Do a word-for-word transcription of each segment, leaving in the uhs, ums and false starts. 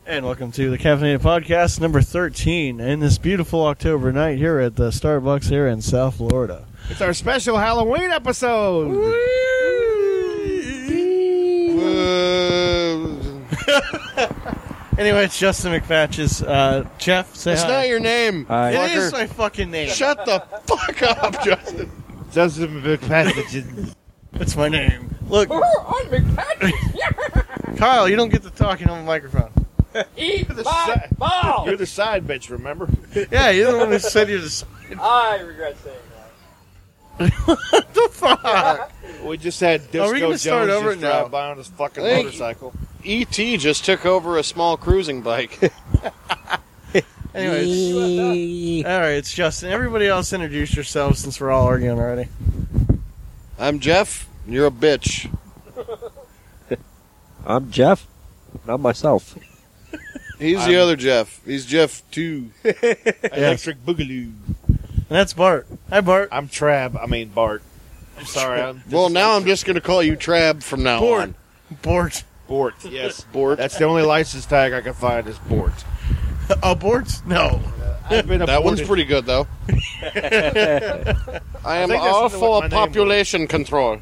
And welcome to the Caffeinated Podcast number thirteen in this beautiful October night here at the Starbucks here in South Florida. It's our special Halloween episode. Anyway, it's Justin McFatches. Uh, Jeff, say It's hi. not your name. Hi. It fucker. is my fucking name. Shut the fuck up, Justin. Justin McFatches. It's my name. Look, I'm McPatrick. Kyle, you don't get to talk on the microphone. Eat the my si- ball. You're the side bitch, remember? Yeah, you're the one who said you're the side. I regret saying What the fuck? We just had Disco Are we gonna Jones start just over now? drive by on his fucking Thank- motorcycle. E T just took over a small cruising bike. Anyway, all right, it's Justin. Everybody else introduce yourselves since we're all arguing already. I'm Jeff. You're a bitch. I'm Jeff. Not myself. He's I'm- the other Jeff. He's Jeff two. Electric Boogaloo. And that's Bart. Hi, Bart. I'm Trab. I mean Bart. I'm sorry. I'm Well, now I'm just going to call you Trab from now Bort. on. Bort. Bort. Yes. Bort. That's the only license tag I can find is Bort. Abort? No. I've been That one's aborted. pretty good, though. I am think that's all what for my name population control.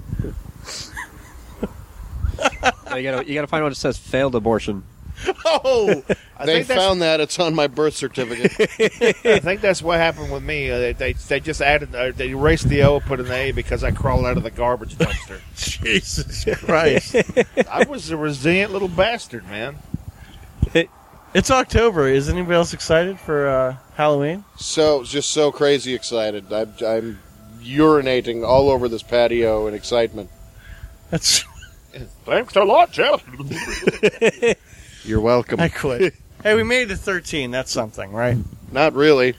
you gotta you gotta find one that says failed abortion. Oh! I They think that's- found that. It's on my birth certificate. I think that's what happened with me. Uh, they, they they just added uh, they erased the O, put an A because I crawled out of the garbage dumpster. Jesus Christ. I was a resilient little bastard, man. It's October. Is anybody else excited for uh, Halloween? So, just so crazy excited. I'm, I'm urinating all over this patio in excitement. That's. Thanks a lot, Jeff. You're welcome. I quit. Hey, we made it to thirteen. That's something, right? Not really.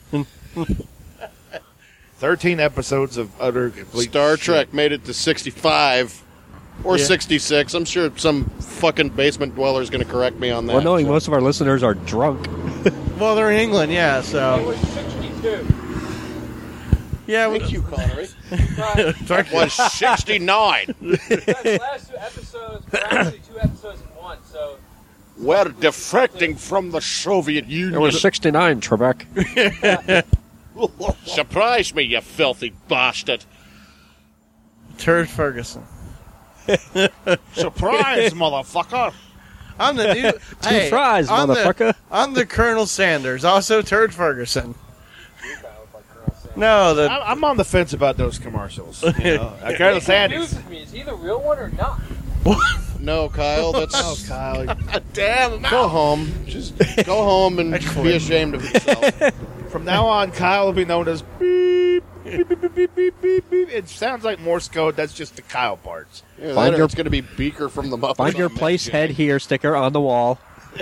Thirteen episodes of utter complete Star shit. Trek made it to sixty-five or Yeah. sixty-six. I'm sure some fucking basement dweller is going to correct me on that. Well, knowing so. most of our listeners are drunk. Well, they're in England, yeah, It so. was sixty-two. Yeah, we. Thank you, Connery. Guys, Dark- was sixty-nine. guys, last two episodes were actually two episodes in one, so We're defecting from the Soviet Union. It was sixty-nine, Trebek. Surprise me, you filthy bastard. Turd Ferguson. Surprise, motherfucker! I'm the new. Two hey, fries, I'm motherfucker. The, I'm the Colonel Sanders, also Turd Ferguson. No, the. I'm, I'm on the fence about those commercials. You know? I kind of it sad. confuses me. Is he the real one or not? No, Kyle, that's... Oh, Kyle. Damn, Go home. Just go home and I quit. be ashamed of yourself. From now on, Kyle will be known as beep, beep, beep, beep, beep, beep, beep, beep. It sounds like Morse code. That's just the Kyle parts. Yeah, Find later your- it's going to be Beaker from the Muppets. Find your on place, that head shit. here sticker on the wall.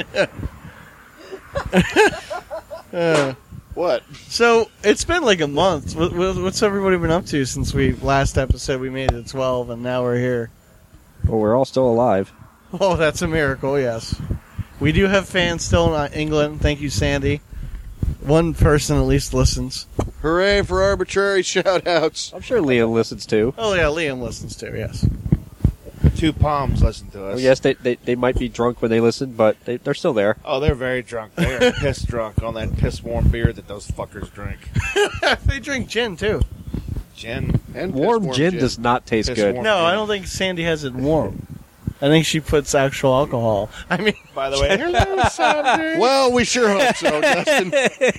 Uh, What? so it's been like a month. What, what- what's everybody been up to since we last episode? We made it to twelve, and now we're here. Well, we're all still alive. Oh, that's a miracle. Yes, we do have fans still in England. Thank you, Sandy. One person at least listens. Hooray for arbitrary shout-outs. I'm sure Liam listens too. Oh yeah, Liam listens too. Yes. Two palms listen to us. Well, yes, they, they they might be drunk when they listen, but they, they're still there. Oh, they're very drunk. They're piss drunk on that piss warm beer that those fuckers drink. They drink gin too. Gin. And Warm piss gin does not taste Piss good. warm. No, I don't think Sandy has it warm. I think she puts actual alcohol. I mean, By the way, hello, Sandy. Well, we sure hope so, Justin.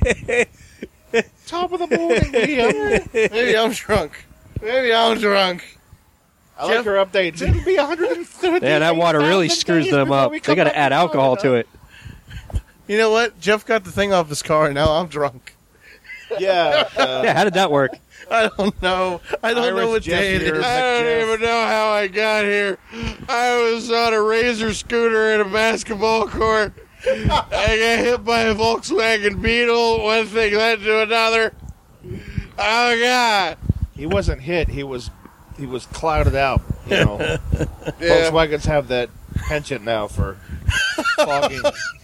Top of the morning, Liam. maybe I'm drunk. Maybe I'm drunk. I like her updates. It'll be one hundred thirty. Yeah, that water really screws them up. They got to add alcohol to it. You know what? Jeff got the thing off his car, and now I'm drunk. Yeah. Uh, Yeah, how did that work? I don't know. I don't know Irish what Jeff day it here. is. I don't even know how I got here. I was on a Razor scooter at a basketball court. I got hit by a Volkswagen Beetle. One thing led to another. Oh, God. he wasn't hit. He was he was clouded out. You know, Yeah. Volkswagens have that penchant now for fogging.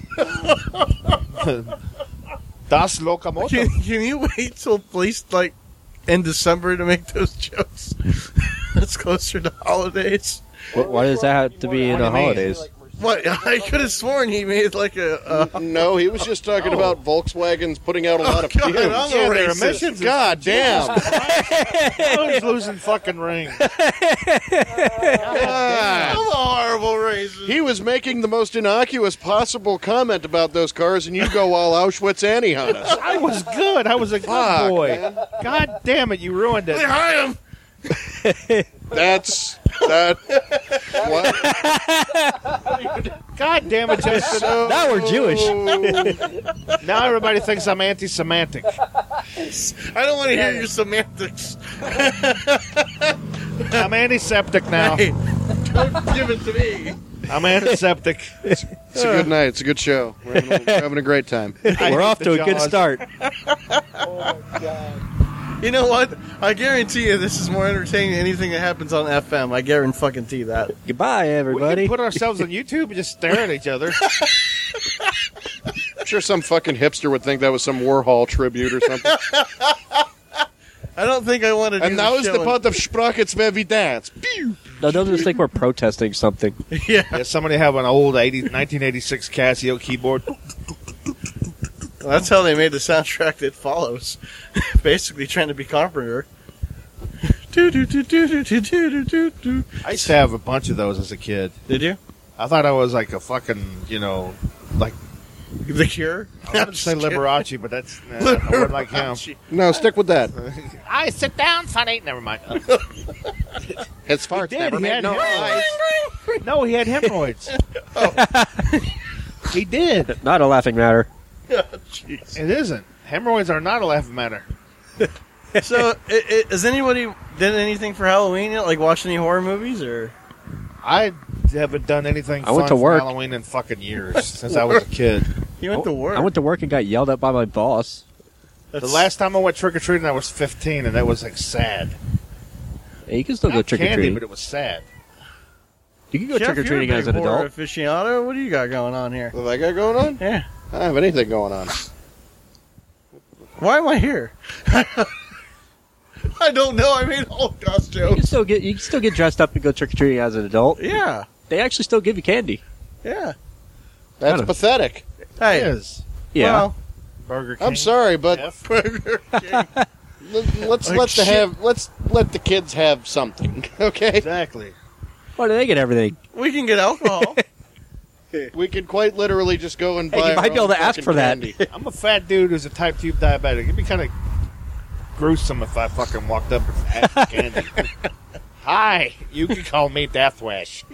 Das Lokomotiv. Can, can you wait till at least like in December to make those jokes? It's closer to holidays. Wh- Why does that have to be in the What do you mean? holidays? What? I could have sworn he made like a. a No, he was just talking about Volkswagens putting out a lot of God, fumes. I'm a Yeah, their racist. emissions. God damn. Who's losing fucking ring? God. I'm a horrible racist. He was making the most innocuous possible comment about those cars, and you go all Auschwitz Annie on us. I was good. I was a good Fuck, boy. man. God damn it, you ruined it. Behind him. That's that. What? God damn it, Justin. So, Now we're Jewish. Now everybody thinks I'm anti-Semitic. I don't want to hear your semantics. I'm antiseptic now. Hey, don't give it to me. I'm antiseptic. It's a good night. It's a good show. We're having a, we're having a great time. We're off to a good Jaws. start. You know what? I guarantee you this is more entertaining than anything that happens on F M. I guarantee fucking tea that. Goodbye, We everybody. can put ourselves on YouTube and just stare at each other. I'm sure some fucking hipster would think that was some Warhol tribute or something. I don't think I want to do And now is show the in- part of Sprockets where we dance. No, they'll just think we're protesting something. Yeah. Yeah, somebody have an old eighty, nineteen eighty-six Casio keyboard. Well, that's how they made the soundtrack that follows. Basically trying to be Carpenter. Do, do, do, do, do, do, do, do, do. I used to have a bunch of those as a kid. Did you? I thought I was like a fucking, you know, like, The Cure? I was going to say Liberace, but that's, nah, I wouldn't like him. No, stick with that. I sit down, funny. Never mind. His farts did, never he made had no hemorrhoids. noise. No, he had hemorrhoids. He did. Not a laughing matter. Jeez. It isn't. Hemorrhoids are not a laughing matter. So, i i has anybody done anything for Halloween yet? Like watch any horror movies or? I haven't done anything I fun went to for work. Halloween in fucking years since I was a kid. You went to work. I went to work and got yelled at by my boss. That's- The last time I went trick or treating, I was fifteen, and that was like sad. Hey, you can still go Not trick or candy, treating. but it was sad. You can go Jeff, trick or you're a treating as big an horror adult. aficionado. What do you got going on here? What have I got going on? Yeah. I don't have anything going on. Why am I here? I don't know. I made Holocaust You can jokes. still get you can still get dressed up and go trick or treating as an adult. Yeah. They actually still give you candy. Yeah. That's Kinda. pathetic. Hey. It is. Yeah. Well, Burger King. I'm sorry, but Jeff. Burger King. let- let's Like let the shit. have let's let the kids have something, okay? Exactly. Why do they get everything? We can get alcohol. We could quite literally just go and Hey, buy. you might our be able own to ask fucking for that. candy. I'm a fat dude who's a type two diabetic. It'd be kind of gruesome if I fucking walked up and asked for candy. Hi, you can call me Death Wish.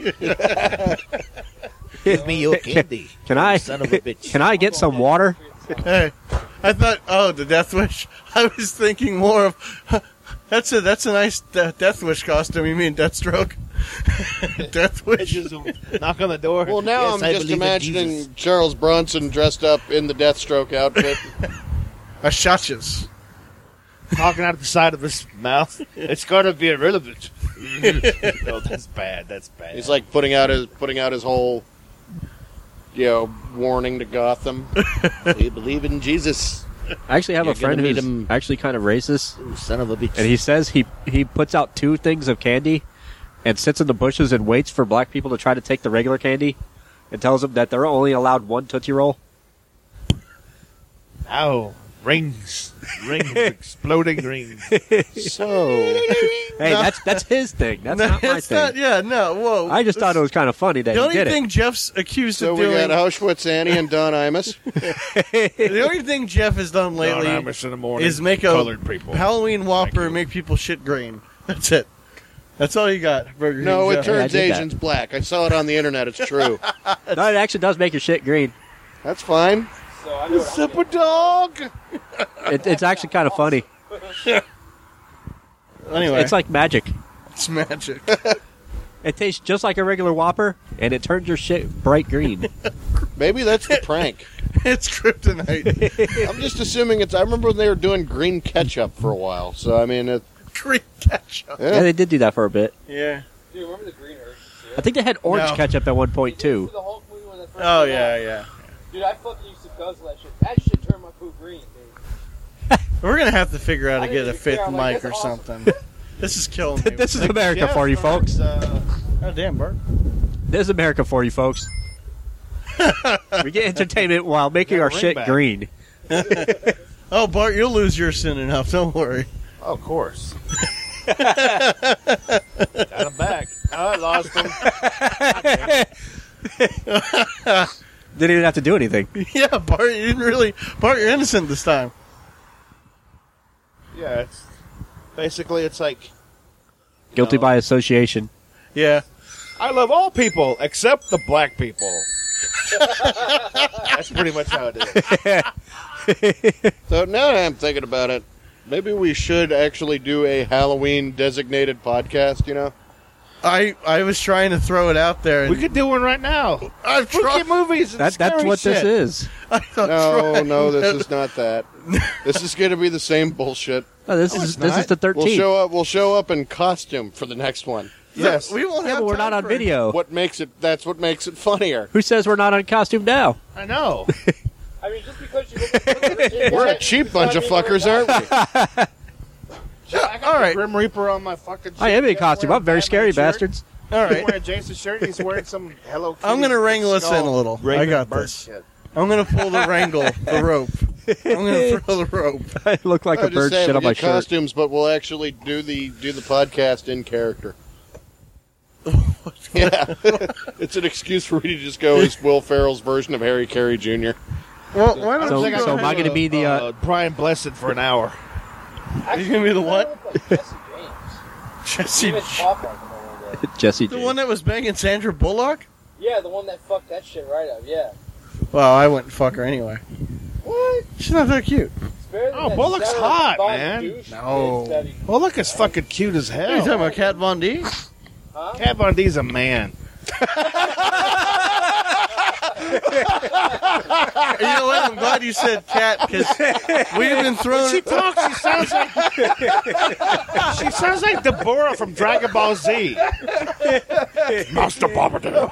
Give me your candy. Can I Son of a bitch. can I get some water? Hey, I thought, oh, the Death Wish. I was thinking more of that's a that's a nice de- Death Wish costume. You mean Deathstroke? Death Wish. Just knock on the door. Well, now Yes, I'm I just believe in imagining Jesus. Charles Bronson dressed up in the Deathstroke outfit. A shotches. talking out of the side of his mouth. It's going to be irrelevant. No, that's bad. That's bad. He's like putting out his putting out his whole, you know, warning to Gotham. We believe in Jesus. I actually have You're a friend gonna meet who's him. actually kind of racist, Ooh, son of a bitch. and he says he he puts out two things of candy, and sits in the bushes and waits for black people to try to take the regular candy, and tells them that they're only allowed one Tootsie Roll. Ow. Rings. Rings. Exploding rings. So Hey, No. that's that's his thing. That's no, not my it's thing. not. Yeah, no. Whoa. I just thought it was kind of funny that The he only did thing it. Jeff's accused so of we doing. got Auschwitz Annie and Don Imus. The only thing Jeff has done lately Don Imus in the morning, is make a colored people. Halloween Whopper you. and make people shit green. That's it. That's all you got. Burger No, King it Jeff. Yeah, I turns did that. Asians black. I saw it on the internet. It's true. No, it actually does make your shit green. That's fine. So I know what I'm Super dog. It, it's actually kind of funny. Anyway, It's like magic. it's magic. It tastes just like a regular Whopper, and it turns your shit bright green. Maybe that's the prank. It's kryptonite. I'm just assuming it's. I remember when they were doing green ketchup for a while. So I mean, it, Green ketchup. Yeah, yeah. they did do that for a bit. Yeah. Dude, remember the green Earth? I think they had orange No. ketchup at one point Did you too. see the Hulk movie when that first Oh came yeah, out? yeah. Dude, I fucking used to guzzle that shit. That shit turned my poop green, dude. We're gonna have to figure out how I to get didn't a even care. fifth I'm like, mic or that's awesome. something. This is killing me. This is America for you, folks. Uh, Oh damn, Bart. This is America for you, folks. We get entertainment while making Yeah, our ring shit back. green. Oh, Bart, you'll lose your soon enough. Don't worry. Oh, of course. Got him back. Oh, I lost him. Didn't even have to do anything. Yeah, Bart, you didn't really. Bart, you're innocent this time. Yeah, it's basically it's like Guilty No. by association. Yeah. I love all people except the black people. That's pretty much how it is. So now that I'm thinking about it, maybe we should actually do a Halloween designated podcast, you know? I I was trying to throw it out there. And We could do one right now. I've Spooky tried. movies. And That, that's scary what shit. this is. I thought No, trying no, this that- is not that. This is going to be the same bullshit. No, this No, is it's this not. is the We'll thirteenth. show up. We'll show up in costume for the next one. Yes. We won't yeah, have but we're time not on for it. video. What makes it? That's what makes it funnier. Who says we're not on costume now? I know. I mean, just because you look at We're a cheap bunch of fuckers, aren't we? I got All the right. Grim Reaper on my fucking shirt. I am in He's costume. wearing I'm very a scary, Batman shirt. bastards. All He's right. wearing a Jason shirt. He's wearing some Hello Kitty. I'm gonna wrangle us in skull a little. I Raven got bird this. shit. I'm gonna pull the wrangle, the rope. I'm gonna throw the rope. I look like I a just bird say shit we'll on my get shirt. costumes, but we'll actually do the do the podcast in character. Yeah, it's an excuse for me to just go as Will Ferrell's version of Harry Carey Junior Well, why don't So, you go so am I ahead? going to be the? Uh, Uh, Brian Blessed for an hour. You gonna be the what? Like Jesse James. Jesse, Even talk like him a little bit. Jesse? the James. one that was banging Sandra Bullock? Yeah, the one that fucked that shit right up. Yeah. Well, I wouldn't fuck her anyway. What? She's not that cute. It's better than Oh, that Bullock's Sarah hot, Von man. douche No. bitch that he- Well, look, it's fucking cute as What are you talking hell. about, Kat Von D? Huh? Kat Von D's a man. You know what? I'm glad you said Kat because we've been throwing. She talks. She sounds like she sounds like Deborah from Dragon Ball Z. Master Bobberdale.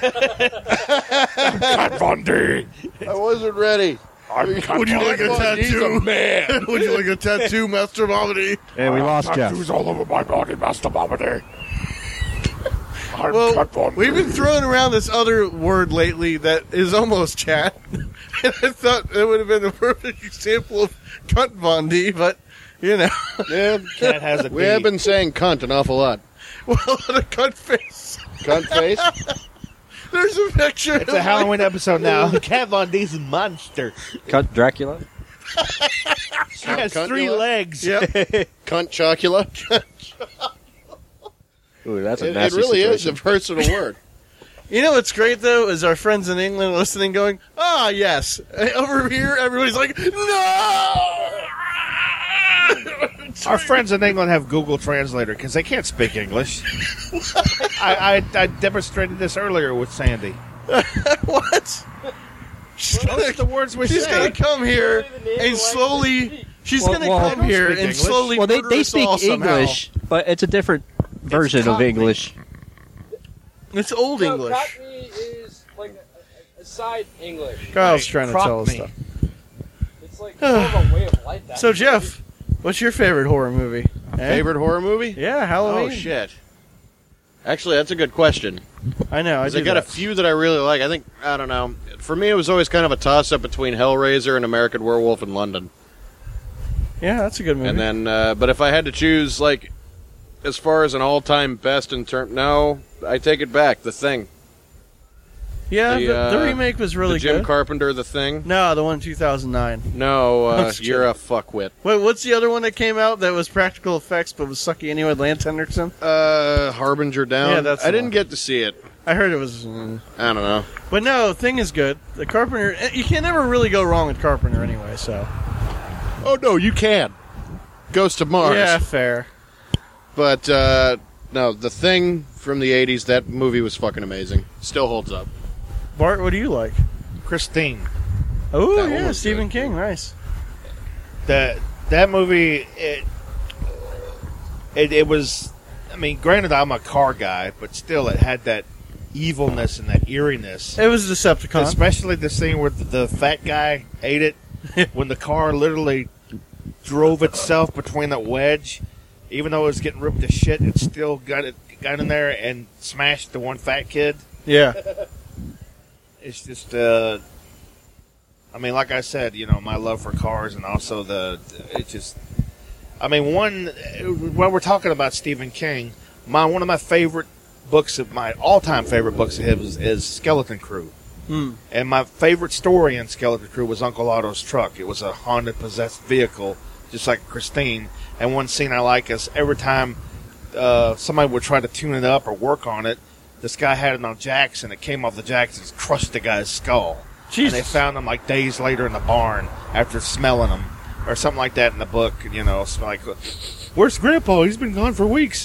Kat Von D. I wasn't ready. I'm Kat Would you Von like D. a tattoo? Man, Would you like a tattoo, Master Bobbity? And we lost Jeff. Tattoos all over my body, Master Bobberdale. I'm Well, Kat Von we've D. been throwing around this other word lately that is almost chat. And I thought it would have been the perfect example of cunt Von D, but, you know. yeah, Cat has a we D. have been saying cunt an awful lot. Well, the cunt face. Cunt face. There's a picture. It's a Halloween episode now. Kat Von D's a monster. Cut Dracula. She has Cunt three Dracula? legs. Yep. Cunt chocula. Ooh, that's a It, it nasty really is a situation. versatile word. You know what's great, though, is our friends in England listening going, ah, yes. Over here, everybody's like, no! Our friends in England have Google Translator because they can't speak English. I, I, I demonstrated this earlier with Sandy. What? She's Those are the gonna, words we she's say. gonna come here Don't even name the and language slowly... they speak. She's Well, gonna well, come they don't here speak and English. slowly Well, they, murder they us all speak somehow. English, but it's a different version of Cockney. English. It's old No, English. Cockney is like a, a, a side English. Kyle's Right, trying to crock tell us me. stuff. It's like more of a way of life. So, actually. Jeff, what's your favorite horror movie? Eh? Favorite horror movie? Yeah, Halloween. Oh shit. Actually, that's a good question. I know. I, 'Cause do I got that. a few that I really like. I think I don't know. For me, it was always kind of a toss-up between Hellraiser and American Werewolf in London. Yeah, that's a good movie. And then, uh, but if I had to choose, like, as far as an all-time best in term, no, I take it back. The Thing, yeah, the, the, the uh, remake was really the Jim good. Carpenter, The Thing. No, the one in two thousand nine. No, uh, That's you're true. a fuckwit. Wait, what's the other one that came out that was practical effects but was sucky anyway? Lance Henriksen. Uh, Harbinger Down. Yeah, that's I the didn't one. get to see it. I heard it was, mm. I don't know. but no, Thing is good. The Carpenter, eh, you can never really go wrong with Carpenter anyway. So Oh no, you can. Ghost of Mars. yeah, fair. But uh, no, The Thing from the eighties. That movie was fucking amazing. Still holds up. Bart, what do you like? Christine. Oh That one yeah, was Stephen good. King, nice. That that movie, it, it it was. I mean, granted, I'm a car guy, but still, it had that evilness and that eeriness. It was Decepticon. Especially the scene where the, the fat guy ate it when the car literally drove itself between that wedge. Even though it was getting ripped to shit, it still got it got in there and smashed the one fat kid. Yeah, It's just, uh, I mean, like I said, you know, my love for cars and also the, it's just, I mean, one, while we're talking about Stephen King, my one of my favorite books, of my all-time favorite books of his is Skeleton Crew. Hmm. And my favorite story in Skeleton Crew was Uncle Otto's truck. It was a haunted, possessed vehicle, just like Christine. And one scene I like is every time uh, somebody would try to tune it up or work on it, this guy had it on jacks, and it came off the jacks and crushed the guy's skull. Jesus. And they found him like days later in the barn after smelling him, or something like that in the book. You know, it's like, where's Grandpa? He's been gone for weeks.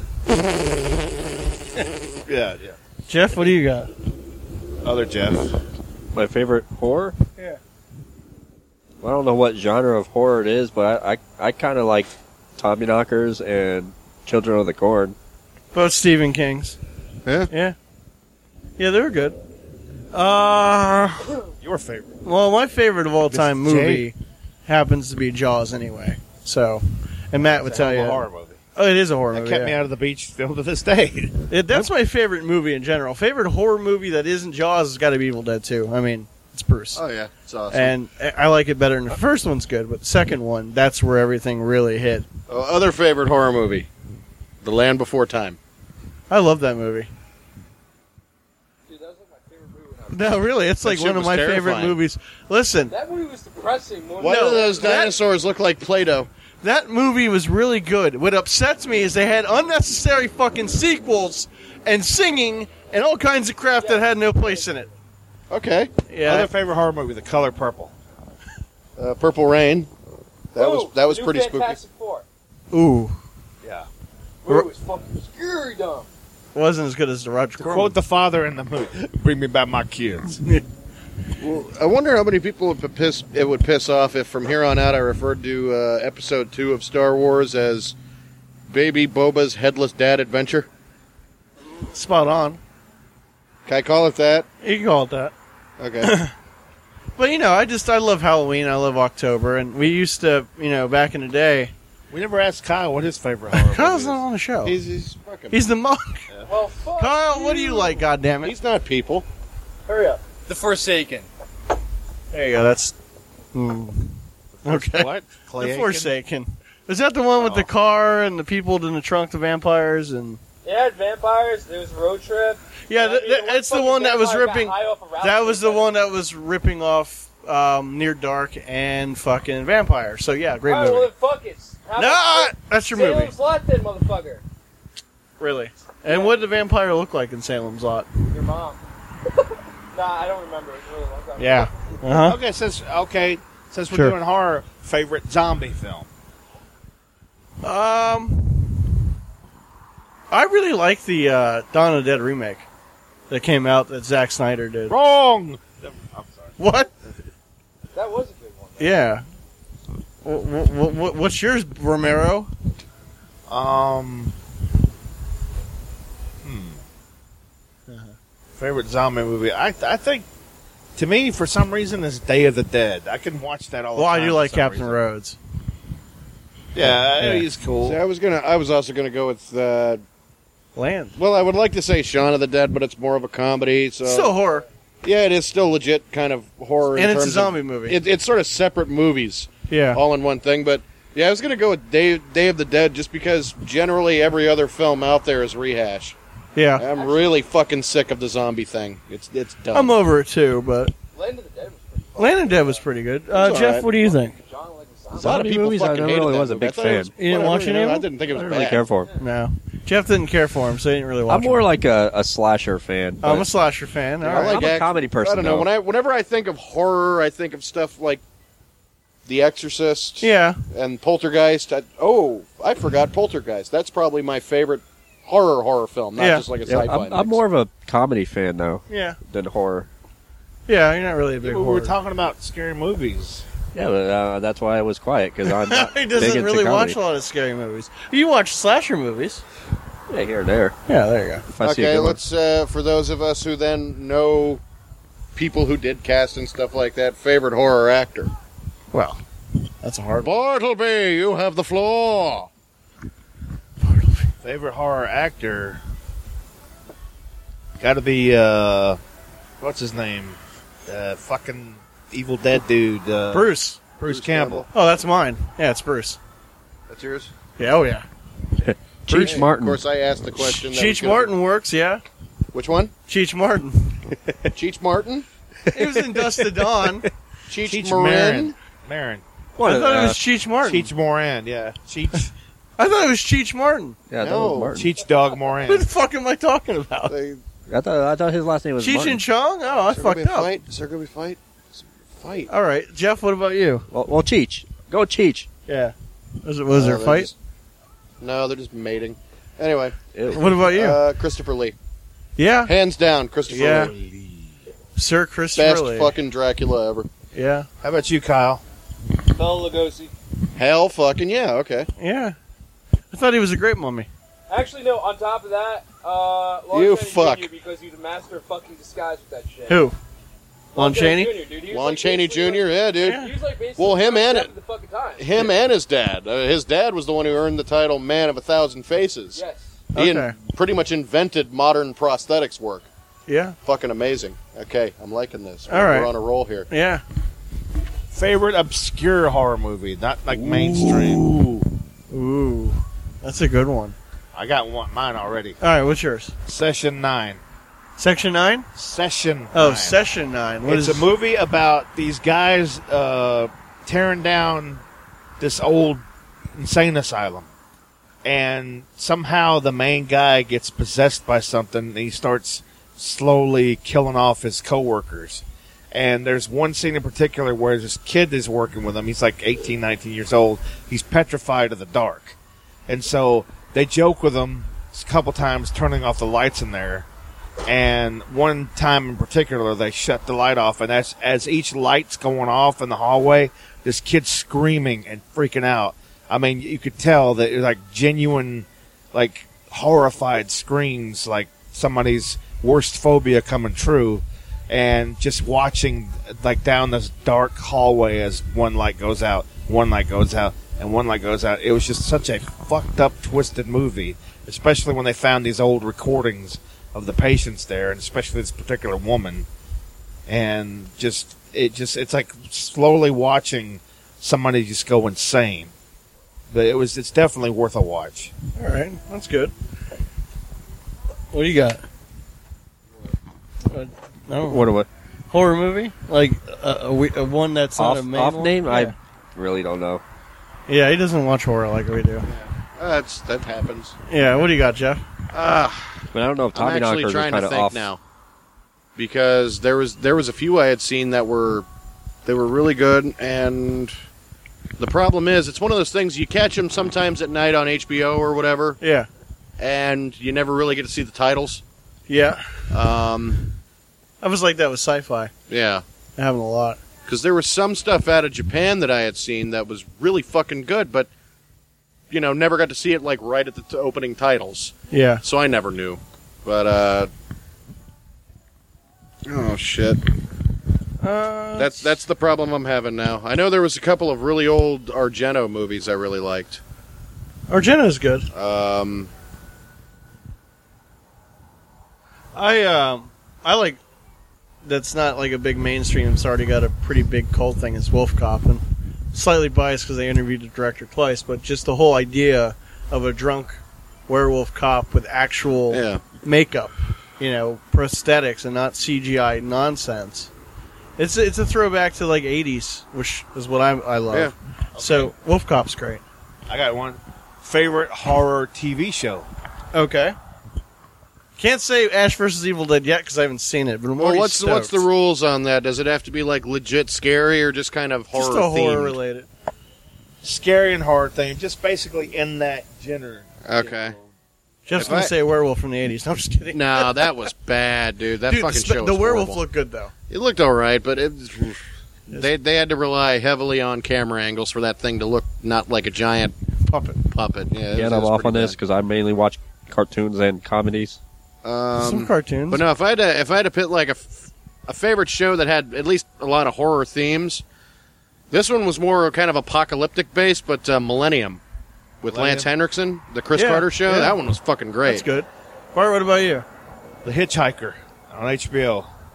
yeah, yeah. Jeff, what do you got? Other Jeff. My favorite horror? Yeah. Well, I don't know what genre of horror it is, but I, I, I kind of like Tommyknockers and Children of the Corn. Both Stephen King's. Yeah. Yeah. Yeah, they were good. Uh, Your favorite? well, my favorite of all time Mister J? movie happens to be Jaws anyway. So, and Matt would It's a tell hell of you. a horror movie. Oh, it is a horror That movie. kept yeah. me out of the beach film to this day. It, that's my favorite movie in general. Favorite horror movie that isn't Jaws has got to be Evil Dead two. I mean, it's Bruce. Oh yeah, it's awesome. And I I like it better than the first one's good, but the second one, that's where everything really hit. Oh, other favorite horror movie, The Land Before Time. I love that movie. Dude, that was like my favorite movie when I was No, really, it's That like shit one of was my favorite terrifying. movies. Listen, That movie was depressing. More Why than do those that- dinosaurs look like Play-Doh? that movie was really good. What upsets me is they had unnecessary fucking sequels and singing and all kinds of crap that had no place in it. Okay. Yeah, Other favorite horror movie, The Color Purple. Uh, Purple Rain. That Ooh, was that was New pretty spooky. Fantastic Four. ooh, Yeah. Movie was fucking scary dumb. wasn't as good as the Roger To Corman. quote the father in the movie, "Bring me back my kids." Well, I wonder how many people would piss it would piss off if from here on out I referred to uh, Episode Two of Star Wars as Baby Boba's Headless Dad Adventure. Spot on. Can I call it that? You can call it that. Okay. But you know, I just I love Halloween. I love October, and we used to, you know, back in the day. We never asked Kyle what his favorite horror movie Kyle's is. not on the show. he's he's fucking. He's the monk. Well, fuck. Kyle, what do you like? God damn it! He's not people. Hurry up. The Forsaken. There you go. That's mm. okay. What? The Clay Aiken? Forsaken. Is that the one with Oh. the car and the people in the trunk, the vampires, and Yeah, it's vampires. There was a road trip. yeah, I th- mean, th- one it's the fucking one that was vampire got ripping. high off a Ralph That was the Sinclair. one that was ripping off um, Near Dark and fucking Vampire. So yeah, great All right, well movie. then fuck it. How No, about that's your movie, Salem's Lot then, motherfucker. really. And what did the vampire look like in Salem's Lot? Your mom. Nah, I don't remember. It was a really long time. Yeah. Uh huh. Okay, since okay, since we're Sure. doing horror, favorite zombie film. Um, I really like the uh, Dawn of the Dead remake that came out that Zack Snyder did. Wrong. I'm sorry. What? That was a good one. Yeah. Wh- wh- wh- what's yours, Romero? Um. Hmm. Favorite zombie movie? I I think, to me, for some reason, is Day of the Dead. I can watch that all the Well, time. I do for like some Captain reason. Rhodes. Yeah, Yeah. he's cool. See, I was gonna. I was also gonna go with. Uh, Land. well, I would like to say Shaun of the Dead, but it's more of a comedy. So Still horror. yeah, it is still legit kind of horror. in And it's a terms zombie of, movie. It, it's sort of separate movies. Yeah. all in one thing. But yeah, I was going to go with Day, Day of the Dead just because generally every other film out there is rehash. Yeah. I'm really fucking sick of the zombie thing. It's it's dumb. I'm over it too, but Land of the Dead was pretty fun. Land of the Dead was pretty good. Uh, It's Jeff, alright. what do you think? John like a lot of Zombie people movies, I fucking never hated really that was a movie. I big thought it was fan. You didn't whatever, watch any know, of I them? didn't think it I was didn't bad. really care for. No. Jeff didn't care for him, so he didn't really watch I'm more him. like a, a slasher fan. I'm a but slasher fan. All I right. like I'm a action. comedy person, I don't know. though. When I whenever I think of horror, I think of stuff like The Exorcist Yeah. and Poltergeist. I, oh, I forgot Poltergeist. That's probably my favorite horror horror film, not Yeah. just like a Yeah, sci-fi. I'm, I'm mix. more of a comedy fan though Yeah. than horror. Yeah, you're not really a big we horror. were talking about scary movies. Yeah, but, uh, that's why I was quiet because I'm not he big doesn't into really comedy. watch a lot of scary movies. You watch slasher movies. Yeah, here and there. Yeah, there you go. If I see a Okay, good one. let's uh, for those of us who then know people who did cast and stuff like that. Favorite horror actor? Well, that's a hard one. Bartleby, you have the floor. Favorite horror actor? Got to be uh, what's his name? Uh, fucking Evil Dead dude. Uh, Bruce. Bruce Bruce Campbell. Oh, that's mine. Yeah, it's Bruce. That's yours? Yeah, oh yeah. Cheech Of Martin. course, I asked the question. that was Cheech gonna Martin works, yeah. be- Which one? Cheech Martin. Cheech Martin? He was in Dust to Dawn. Cheech, Cheech Marin? Marin. Marin. What, I thought uh, it was Cheech Martin. Cheech Moran, yeah. Cheech, I thought it was Cheech Martin. Yeah, that No. was Martin. Cheech Dog Who Moran. the fuck am I talking about? They, I thought I thought his last name was Cheech Martin. and Chong? Oh, I is there gonna be fucked a up. fight? Is there going to be a fight? Fight. All right, Jeff. What about you? Well, well, Cheech. Go Cheech. Yeah. Was it? Was there No, a they're fight? just- no, they're just mating. Anyway, What about you? uh, Christopher Lee. yeah, Hands down, Christopher Yeah. Lee. Sir Christopher Best Lee. fucking Dracula ever. Yeah, How about you, Kyle? Bela Lugosi. Hell fucking yeah, okay. yeah. I thought he was a great mummy. Actually, no. On top of that, uh, Lon You Chaney fuck. Junior because he's a master of fucking disguise with that shit. Who? Lon Chaney? Junior, dude. He was Lon like Chaney basically Junior, yeah, dude. Yeah. Like, he was like basically Well, him and seven it- the fucking time. Him and his dad. Uh, his dad was the one who earned the title Man of a Thousand Faces. Yes. He in- Okay. pretty much invented modern prosthetics work. Yeah, Fucking amazing. Okay, I'm liking this. All We're, right. we're on a roll here. yeah. Favorite obscure horror movie, not like mainstream. Ooh, that's a good one. I got one, mine already. All right, what's yours? Session nine. Section nine? Session. Oh, nine. Session nine. What It's is a movie about these guys uh, tearing down this old insane asylum. And somehow the main guy gets possessed by something and he starts slowly killing off his coworkers. And there's one scene in particular where this kid is working with him. He's like eighteen, nineteen years old. He's petrified of the dark. And so they joke with him a couple times, turning off the lights in there. And one time in particular, they shut the light off. And as, as each light's going off in the hallway, this kid's screaming and freaking out. I mean, you could tell that it was like genuine, like horrified screams, like somebody's worst phobia coming true. And just watching, like, down this dark hallway as one light goes out, one light goes out, and one light goes out. It was just such a fucked up, twisted movie, especially when they found these old recordings of the patients there, and especially this particular woman. And just, it just, it's like slowly watching somebody just go insane. But it was, it's definitely worth a watch. All right, that's good. What do you got? Uh, no. What a what? Horror movie? Like a, a, we- a one that's not Off, a main off one? name? Yeah. I really don't know. Yeah, he doesn't watch horror like we do. Uh, that's that happens. Yeah, what do you got, Jeff? Uh, But I don't know if I'm Tommy actually Knockers is trying kind to of think off. now because there was there was a few I had seen that were they were really good, and the problem is it's one of those things you catch them sometimes at night on H B O or whatever, Yeah. and you never really get to see the titles. Yeah. Um, I was like that with sci-fi. yeah, I haven't a lot. because there was some stuff out of Japan that I had seen that was really fucking good, but you know never got to see it like right at the t- opening titles. Yeah. So I never knew. But, uh... oh, shit. Uh, That's that's the problem I'm having now. I know there was a couple of really old Argento movies I really liked. Argento's good. Um... I um I like that's not like a big mainstream. It's already got a pretty big cult thing. It's Wolf Cop, and slightly biased because I interviewed the director twice, but just the whole idea of a drunk werewolf cop with actual Yeah. makeup, you know, prosthetics and not C G I nonsense. It's it's a throwback to like eighties, which is what I I love. Yeah. So Wolf Cop's great. I got one. Favorite horror T V show? Okay. Can't say Ash versus Evil Dead yet because I haven't seen it. But I'm Well, already what's the, what's the stoked. rules on that? Does it have to be, like, legit scary or just kind of horror Just a horror themed? related. Scary and horror thing, just basically in that genre. Okay. Jeff's If gonna I- say a werewolf from the eighties. No, I'm just kidding. No, that was bad, dude. That Dude, fucking the, spe- show the was werewolf horrible. looked good though. It looked all right, but it, they they had to rely heavily on camera angles for that thing to look not like a giant Puppet. puppet. Yeah, it Yeah, was- I'm it was off on pretty this because I mainly watch cartoons and comedies. bad. Um, Some cartoons. But no, if I had to, if I had to put like a, f- a favorite show that had at least a lot of horror themes, this one was more kind of apocalyptic based, but uh, Millennium with Millennium? Lance Henriksen, the Chris Yeah, Carter show. yeah. That one was fucking great. That's good. Bart, what about you? The Hitchhiker on H B O.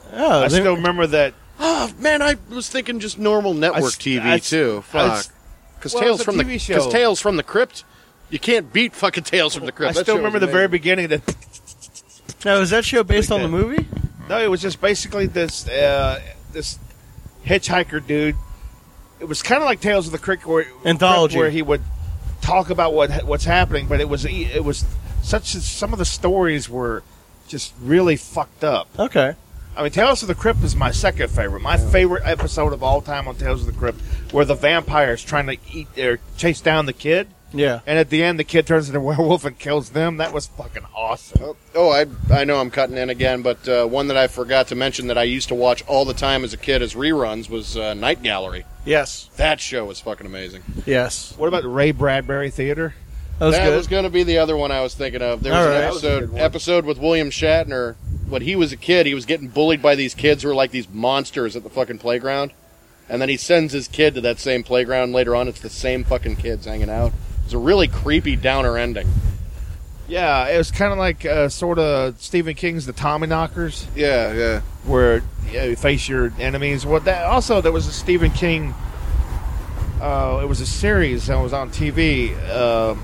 Oh, I they- still remember that. Oh man, I was thinking just normal network I s- T V I s- too. I Fuck. s- Because well, it Tales was a from T the V show. because Tales from the Crypt, you can't beat fucking Tales from the I Crypt. That still show was remember the very amazing. beginning that. now, is that show based Like on the that. movie? No, it was just basically this uh, this hitchhiker dude. It was kind of like Tales of the Crypt, where, Anthology. where he would talk about what what's happening, but it was it was such some of the stories were just really fucked up. Okay. I mean, Tales of the Crypt is my second favorite. My favorite episode of all time on Tales of the Crypt, where the vampire's trying to eat or chase down the kid, Yeah. and at the end the kid turns into a werewolf and kills them. That was fucking awesome. Oh, oh, I I know I'm cutting in again, but uh, one that I forgot to mention that I used to watch all the time as a kid as reruns was uh, Night Gallery. Yes. That show was fucking amazing. Yes. What about the Ray Bradbury Theater? That was that good. was going to be the other one I was thinking of. There was All an right. That was a episode good one. episode with William Shatner. When he was a kid, he was getting bullied by these kids who were like these monsters at the fucking playground. And then he sends his kid to that same playground later on. It's the same fucking kids hanging out. It's a really creepy downer ending. Yeah, it was kind of like uh, sort of Stephen King's The Tommyknockers, Yeah, yeah. where yeah, you face your enemies. Well, that also there was a Stephen King. Uh, it was a series that was on T V um,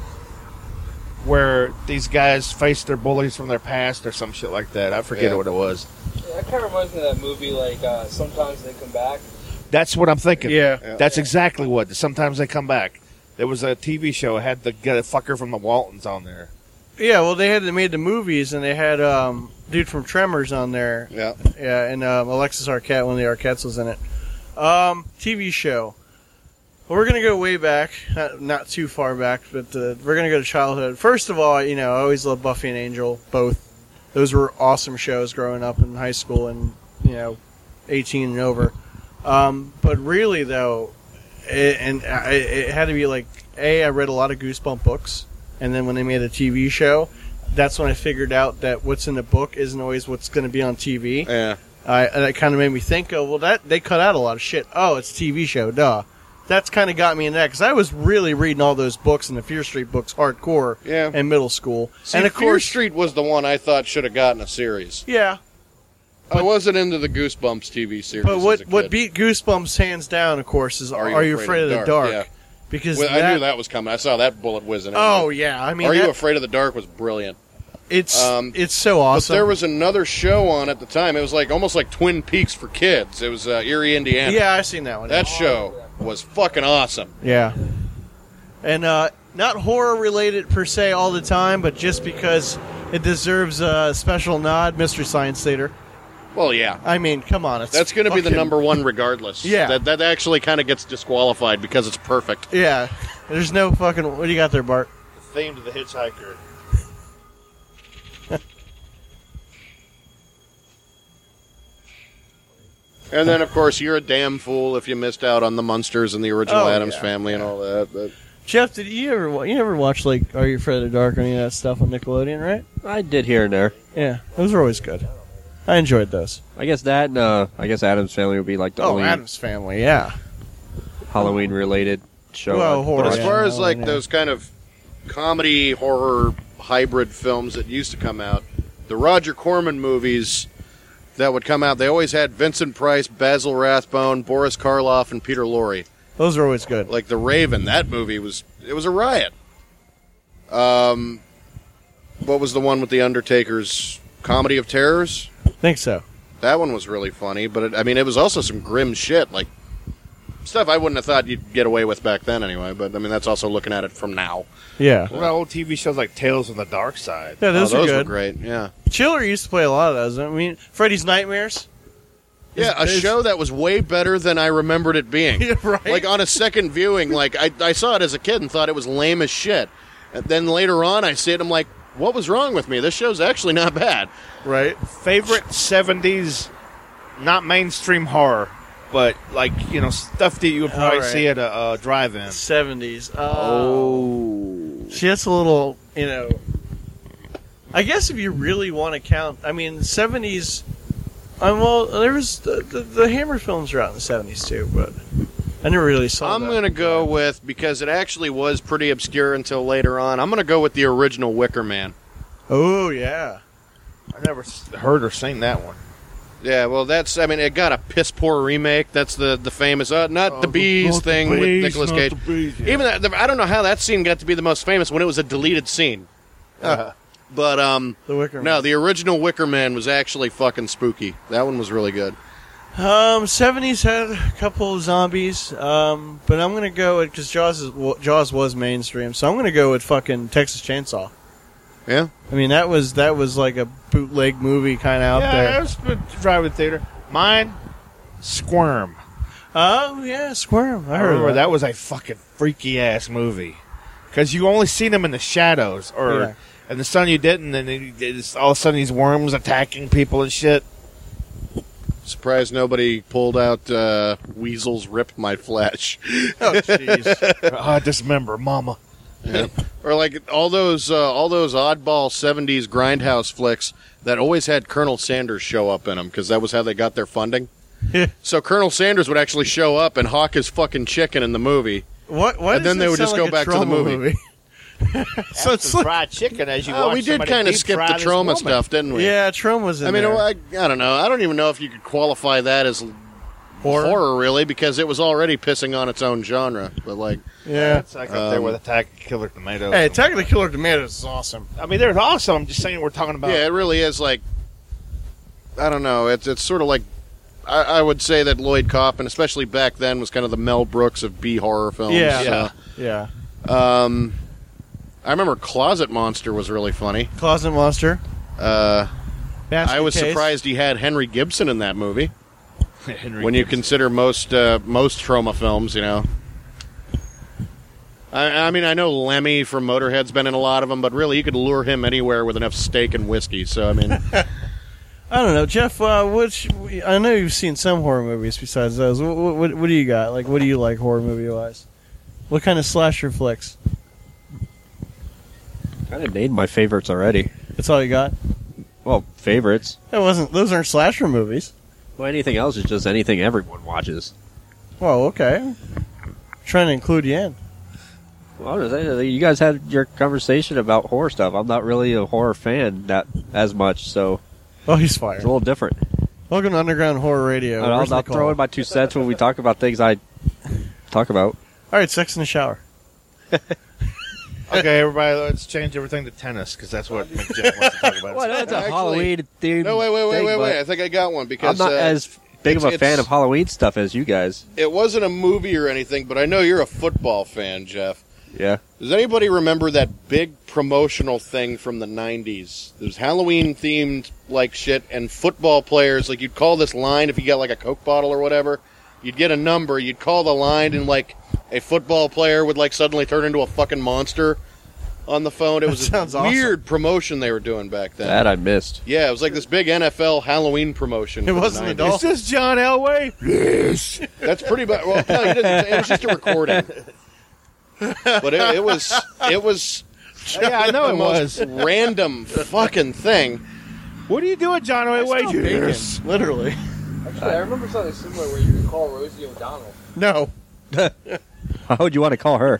where these guys faced their bullies from their past or some shit like that. I forget Yeah. what it was. Yeah, that kind of reminds me of that movie, like, uh, Sometimes They Come Back. That's what I'm thinking. Yeah. Yeah. That's exactly what. Sometimes they come back. There was a T V show. It had the guy- fucker from the Waltons on there. Yeah, well, they had they made the movies, and they had um, dude from Tremors on there. Yeah. Yeah, and um, Alexis Arquette, one of the Arquettes was in it. Um, T V show. Well, we're gonna go way back, not, not too far back, but uh, we're gonna go to childhood. First of all, you know, I always loved Buffy and Angel. Both those were awesome shows growing up in high school and you know, eighteen and over. Um, but really, though, it, and I, it had to be like a. I read a lot of Goosebump books, and then when they made a T V show, that's when I figured out that what's in the book isn't always what's going to be on T V. Yeah. I, and that kind of made me think, oh, well, that they cut out a lot of shit. Oh, it's a T V show, duh. That's kind of got me in that because I was really reading all those books and the Fear Street books hardcore Yeah. in middle school. See, and of Fear course, Street was the one I thought should have gotten a series. yeah. I wasn't into the Goosebumps T V series. But what as a what kid. beat Goosebumps hands down, of course, is Are, You Afraid, of the Dark? Yeah. Because Well, that, I knew that was coming. I saw that bullet whizzing. at Oh me. yeah, I mean, Are that, You Afraid of the Dark was brilliant. it's Um, it's so But awesome. there was another show on at the time. It was like almost like Twin Peaks for kids. It was uh, Erie, Indiana. yeah, I've seen that one. That show was fucking awesome. Yeah. And uh, not horror related per se all the time, but just because it deserves a special nod, Mystery Science Theater. Well, yeah. I mean, come on, it's That's going to be the fucking- number one regardless. Yeah. That, that actually kind of gets disqualified because it's perfect. Yeah, there's no fucking. What do you got there, Bart? The theme to The Hitchhiker. And then, of course, you're a damn fool if you missed out on the Munsters and the original Oh, Addams yeah. Family and all that. But Jeff, did you ever wa- you ever watch like Are You Afraid of the Dark or any of that stuff on Nickelodeon? Right? I did here and there. Yeah, those were always good. I enjoyed those. I guess that, and, uh, I guess Adam's Family would be like the Oh, only Addams Family, yeah. Halloween related show. Well, I'd horror. But as yeah, far as well, like yeah. those kind of comedy horror hybrid films that used to come out, the Roger Corman movies that would come out, they always had Vincent Price, Basil Rathbone, Boris Karloff, and Peter Lorre. Those are always good. Like The Raven, that movie was it was a riot. Um, what was the one with the Undertaker's Comedy of Terrors? think so. That one was really funny, but it, I mean, it was also some grim shit, like stuff I wouldn't have thought you'd get away with back then, anyway. But I mean, that's also looking at it from now. Yeah, What about old T V shows like Tales from the Dark Side? yeah, those, oh, those are were good. great. Yeah, Chiller used to play a lot of those. I mean, Freddy's Nightmares. yeah, a Is- show that was way better than I remembered it being. Yeah, right. Like on a second viewing, like I, I saw it as a kid and thought it was lame as shit. And then later on, I see it, I'm like, what was wrong with me? This show's actually not bad. Right. Favorite seventies, not mainstream horror, but like, you know, stuff that you would probably All right. see at a uh, drive-in. Seventies. Oh. See, that's a little, you know. I guess if you really want to count, I mean, seventies. Um, well, there was the, the, the Hammer films were out in the seventies too, but I never really saw. I'm that. going to go with, because it actually was pretty obscure until later on, I'm going to go with the original Wicker Man. Oh yeah. I never s- heard or seen that one. Yeah, well, that's, I mean, it got a piss poor remake. That's the, the famous, uh, not Oh, the bees not the thing with bees, Nicolas not Cage. the bees, yeah. Even that, the, I don't know how that scene got to be the most famous when it was a deleted scene. Uh, But, um, The Wicker Man. no, the original Wicker Man was actually fucking spooky. That one was really good. Um, seventies had a couple of zombies. Um, but I'm gonna go with because Jaws is well, Jaws was mainstream, so I'm gonna go with fucking Texas Chainsaw. Yeah? I mean that was that was like a bootleg movie kind of out yeah, there. I was driving theater. Mine, Squirm. Oh yeah, Squirm. I I heard remember of that was a fucking freaky ass movie because you only seen them in the shadows, or Yeah. in the sun you didn't, and then it's all of a sudden these worms attacking people and shit. Surprised nobody pulled out uh, Weasels Rip My Flesh. Oh jeez. I dismember, Mama. Yeah. Or like all those uh, all those oddball seventies grindhouse flicks that always had Colonel Sanders show up in them because that was how they got their funding. So Colonel Sanders would actually show up and hawk his fucking chicken in the movie. What? Why And does then they it would just sound go like a back to the trauma movie. so it's like, fried chicken as you Oh, watch we did somebody kind of deep skip fry the this trauma woman. stuff, didn't we? yeah, Trauma was in I mean, there. I, I don't know. I don't even know if you could qualify that as Horror? horror, really, because it was already pissing on its own genre. But like, yeah. It's like up there Um, with Attack of Killer Tomatoes. Hey, Attack of the Killer Tomatoes is awesome. I mean, they're awesome. I'm just saying we're talking about. yeah, it really is like, I don't know. It's it's sort of like, I, I would say that Lloyd Kaufman, especially back then, was kind of the Mel Brooks of B horror films. Yeah. so, Yeah. Um, I remember Closet Monster was really funny. Closet Monster. Uh, Basket I was Case. surprised he had Henry Gibson in that movie. Henry When you Gibson. consider most uh, most trauma films, you know. I, I mean, I know Lemmy from Motorhead's been in a lot of them, but really, you could lure him anywhere with enough steak and whiskey. So, I mean, I don't know, Jeff. Uh, which I know you've seen some horror movies besides those. What, what, what do you got? Like, what do you like horror movie wise? What kind of slasher flicks? Kind of named my favorites already. That's all you got. Well, favorites. That wasn't. Those aren't slasher movies. Well, anything else is just anything everyone watches. Well, okay. Trying to include you in. Well, I was saying, you guys had your conversation about horror stuff. I'm not really a horror fan that as much, so Oh, he's fired. it's a little different. Welcome to Underground Horror Radio. And I'll, Where's I'll Nicole? throw in my two cents when we talk about things I talk about. All right, sex in the shower. Okay, everybody, let's change everything to tennis because that's what Mick Jeff wants to talk about. Well, that's a Actually- Halloween theme. no, wait, wait, wait, thing, wait, but wait. I think I got one I'm because not uh, as big of a it's- fan it's- of Halloween stuff as you guys. it wasn't a movie or anything, but I know you're a football fan, Jeff. Yeah. Does anybody remember that big promotional thing from the nineties? There's Halloween themed like shit, and football players, like you'd call this line if you got like a Coke bottle or whatever. You'd get a number, you'd call the line, and like a football player would like suddenly turn into a fucking monster on the phone. It was That sounds a awesome. weird promotion they were doing back then. That I missed. Yeah, it was like this big N F L Halloween promotion. It for the wasn't nineties. adult. Is this John Elway? Yes. That's pretty bad. Well, no, you didn't. It was just a recording. But it, it was it was Yeah, I know the it most was. random fucking thing. What are you doing, John Elway? Bacon, Yes. literally. Actually, I remember something similar where you could call Rosie O'Donnell. No. How would you want to call her?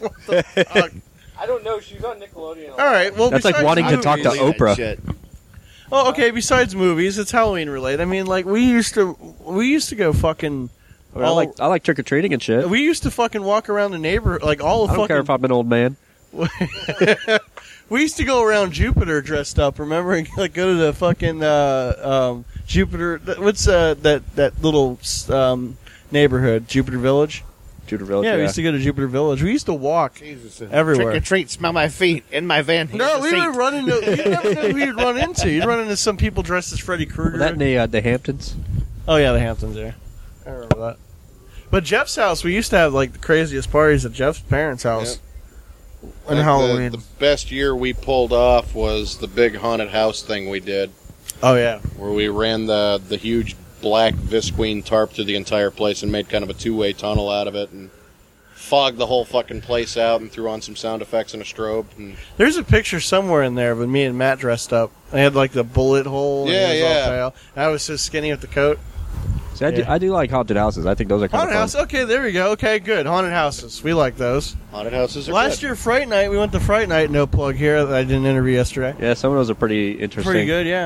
I don't know. She was on Nickelodeon. a lot. All right. Well, That's like besides wanting to talk to movies- Oprah. Shit. Oh, okay. Besides movies, it's Halloween related. I mean, like we used to, we used to go fucking. I, mean, I like I like trick or treating and shit. We used to fucking walk around the neighborhood, like all the I don't fucking. care if I'm an old man. We used to go around Jupiter dressed up. Remember, and, like go to the fucking uh, um, Jupiter. th- What's uh, that that little um, neighborhood? Jupiter Village. Jupiter Village. Yeah, Yeah, we used to go to Jupiter Village. We used to walk. Jesus. Everywhere. Trick or treat, smell my feet in my van. Here's No, the we seat. would run into. You never know who you'd run into. You'd run into some people dressed as Freddy Krueger. Was that in the, uh, the Hamptons? Oh yeah, the Hamptons. Yeah, I remember that. But Jeff's house, we used to have like the craziest parties at Jeff's parents' house on Like, Halloween. The, the best year we pulled off was the big haunted house thing we did, oh yeah, where we ran the the huge black visqueen tarp through the entire place and made kind of a two way tunnel out of it and fogged the whole fucking place out and threw on some sound effects and a strobe. And there's a picture somewhere in there of me and Matt dressed up. I had like the bullet hole. And Yeah, he was all yeah. pale. And I was so skinny with the coat. See, I, do, Yeah. I do like haunted houses. I think those are kind Haunted of house. fun. Okay, there we go. Okay, good. Haunted houses. We like those. haunted houses are Last good. year, Fright Night. We went to Fright Night. No plug here. That I didn't interview yesterday. Yeah, some of those are pretty interesting. Pretty good. Yeah.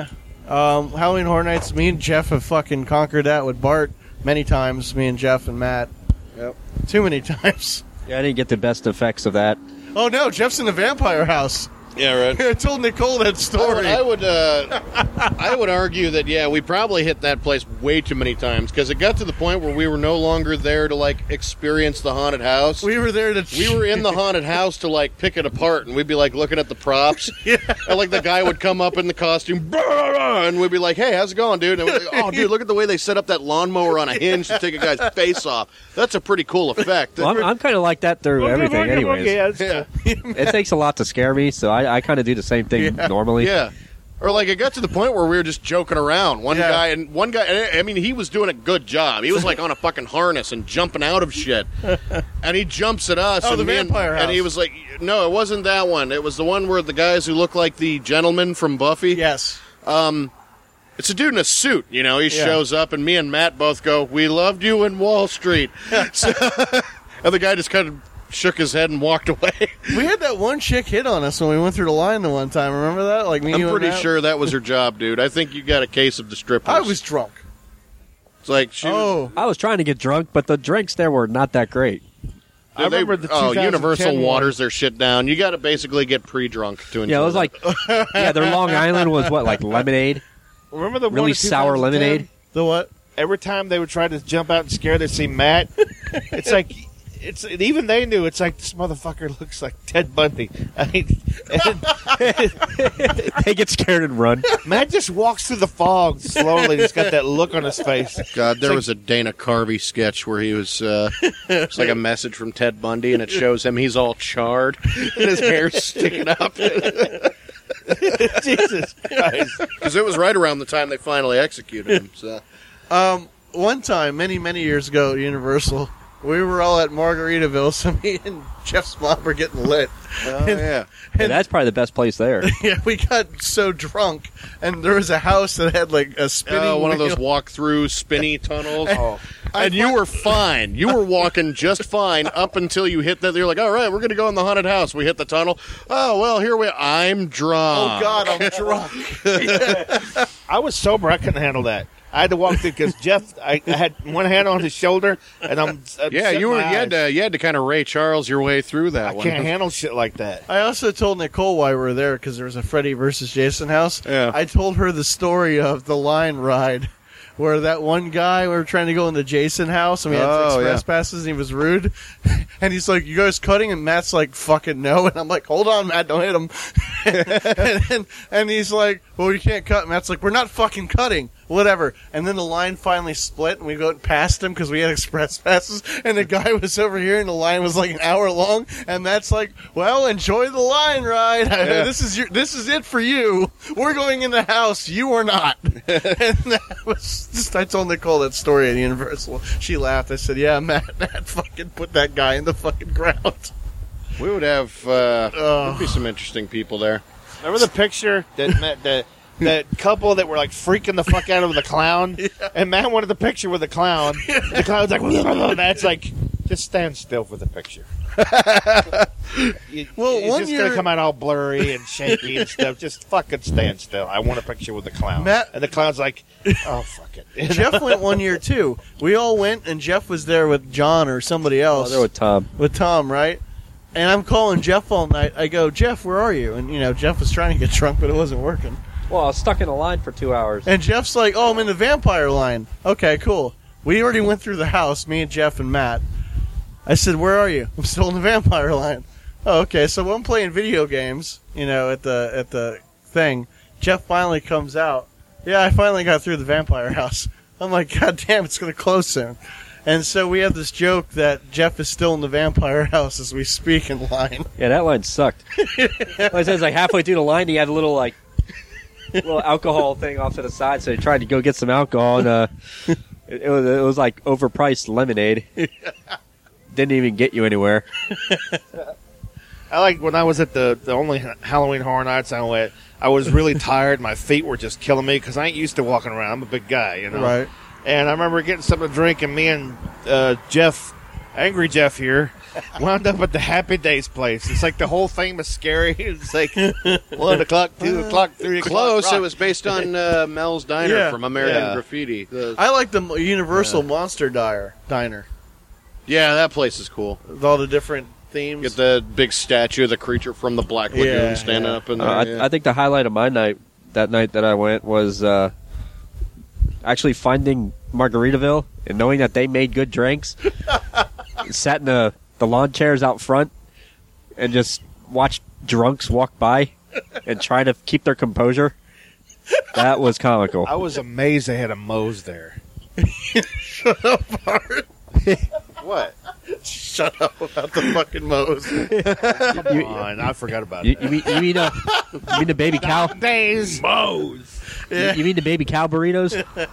Um, Halloween Horror Nights, me and Jeff have fucking conquered that with Bart many times, me and Jeff and Matt. Yep. Too many times. Yeah, I didn't get the best effects of that. Oh no, Jeff's in the vampire house. Yeah, right. I told Nicole that story. I would, uh, I would argue that yeah, we probably hit that place way too many times because it got to the point where we were no longer there to like experience the haunted house. We were there to. We were in the haunted house to like pick it apart, and we'd be like looking at the props. Yeah. And like the guy would come up in the costume, and we'd be like, "Hey, how's it going, dude?" And we'd be like, "Oh, dude, look at the way they set up that lawnmower on a hinge to take a guy's face off. That's a pretty cool effect." Well, I'm, I'm kind of like that through everything, anyways. Yeah, it's Yeah. It takes a lot to scare me, so I, I kind of do the same thing Yeah. normally. Yeah. Or like it got to the point where we were just joking around. One Yeah. guy and one guy. and I mean, he was doing a good job. He was like on a fucking harness and jumping out of shit. And he jumps at us. Oh, and the me and- vampire And he house. was like, "No, it wasn't that one. It was the one where the guys who look like the gentleman from Buffy." Yes. It's a dude in a suit. You know, he Yeah. shows up, and me and Matt both go, "We loved you in Wall Street." So, and the guy just kind of shook his head and walked away. We had that one chick hit on us when we went through the line the one time. Remember that? Like me, I'm you and pretty Matt? sure that was her job, dude. I think you got a case of the strippers. I was drunk. It's like she was- Oh, I was trying to get drunk, but the drinks there were not that great. I They- remember the oh, two thousand ten Universal one. waters their shit down. You got to basically get pre-drunk to enjoy. Yeah, it was that. like, yeah, their Long Island was what, like lemonade? Remember the one Really in sour two thousand ten? lemonade? the what? Every time they would try to jump out and scare, they'd see Matt. It's like, it's even they knew. It's like this motherfucker looks like Ted Bundy. I mean, and They get scared and run. Matt just walks through the fog slowly. He's got that look on his face. God, there like- was a Dana Carvey sketch where he was, uh, it's like a message from Ted Bundy, and it shows him he's all charred and his hair's sticking up. Jesus Christ! Because it was right around the time they finally executed him. So. Um, one time, many many years ago at Universal, we were all at Margaritaville. So me and Jeff's mom were getting lit. Oh, yeah. Yeah, that's probably the best place there. Yeah, we got so drunk, and there was a house that had like a spinning. Oh, one of those wheel. walk-through spinny tunnels. Oh, And you were fine. You were walking just fine up until you hit that. You're like, all right, we're going to go in the haunted house. We hit the tunnel. Oh, well, here we are. I'm drunk. Oh God, I'm drunk. I was sober. I couldn't handle that. I had to walk through because Jeff. I, I had one hand on his shoulder, and I'm. I'm Yeah, shutting you were. my You had eyes. to. You had to kind of Ray Charles your way through that I one. can't handle shit like that. I also told Nicole why we were there because there was a Freddy versus Jason house. Yeah. I told her the story of the line ride. Where that one guy, we were trying to go in the Jason house, and we had Oh, express yeah. passes, and he was rude. And he's like, "You guys cutting?" And Matt's like, "Fucking no." And I'm like, "Hold on, Matt, don't hit him." and, and, and he's like, "Well, you can't cut." Matt's like, "We're not fucking cutting." Whatever. And then the line finally split, and we go past him because we had express passes, and the guy was over here, and the line was like an hour long. And Matt's like, "Well, enjoy the line ride. this is your, this is it for you. We're going in the house. You are not." And that was just, I told Nicole that story at Universal. She laughed. I said, "Yeah, Matt, Matt fucking put that guy in the fucking ground." We would have. Uh, Oh. There'd be some interesting people there. Remember the picture that met the that couple that were like freaking the fuck out of the clown, and Matt wanted the picture with the clown. The clown's like, Matt's like, just stand still for the picture. You- Well, it's one just year- gonna come out all blurry and shaky and stuff. Just fucking stand still. I want a picture with the clown. Matt- and the clown's like, oh fuck it. Jeff went one year too. We all went, and Jeff was there with John or somebody Oh, else. there with Tom. with Tom, right? And I'm calling Jeff all night. I go, "Jeff, where are you?" And you know, Jeff was trying to get drunk, but it wasn't working. Well, I was stuck in a line for two hours. And Jeff's like, "Oh, I'm in the vampire line." Okay, cool. We already went through the house, me and Jeff and Matt. I said, "Where are you?" "I'm still in the vampire line." Oh, okay. So I'm playing video games, you know, at the at the thing. Jeff finally comes out. "Yeah, I finally got through the vampire house." I'm like, "God damn, it's going to close soon." And so we have this joke that Jeff is still in the vampire house as we speak in line. Yeah, that line sucked. Like I said, it's like halfway through the line, he had a little like little alcohol thing off to the side, so he tried to go get some alcohol, and uh, it, it was it was like overpriced lemonade. Didn't even get you anywhere. I like when I was at the, the only Halloween Horror Nights I went, I was really tired. My feet were just killing me because I ain't used to walking around. I'm a big guy, you know. Right. And I remember getting something to drink, and me and uh, Jeff Angry Jeff here. Wound up at the Happy Days place. It's like the whole thing was scary. It's like one o'clock, two o'clock, three o'clock. Close. rock. It was based on uh, Mel's Diner Yeah. from American Yeah. Graffiti. The- I like the Universal Monster Diner. Diner yeah, that place is cool. with all the different themes. Get the big statue of the creature from the Black Lagoon Yeah, standing yeah. up in there. Uh, yeah. I, I think the highlight of my night, that night that I went, was uh, actually finding Margaritaville and knowing that they made good drinks. Sat in the, the lawn chairs out front and just watched drunks walk by and try to keep their composure. That was comical. I was amazed they had a Moe's there. Shut up, Art. what? Shut up about the fucking Moe's. Come on, I forgot about You, that. you mean you mean, uh, you mean the baby cow? Days Moe's. You, you mean the baby cow burritos?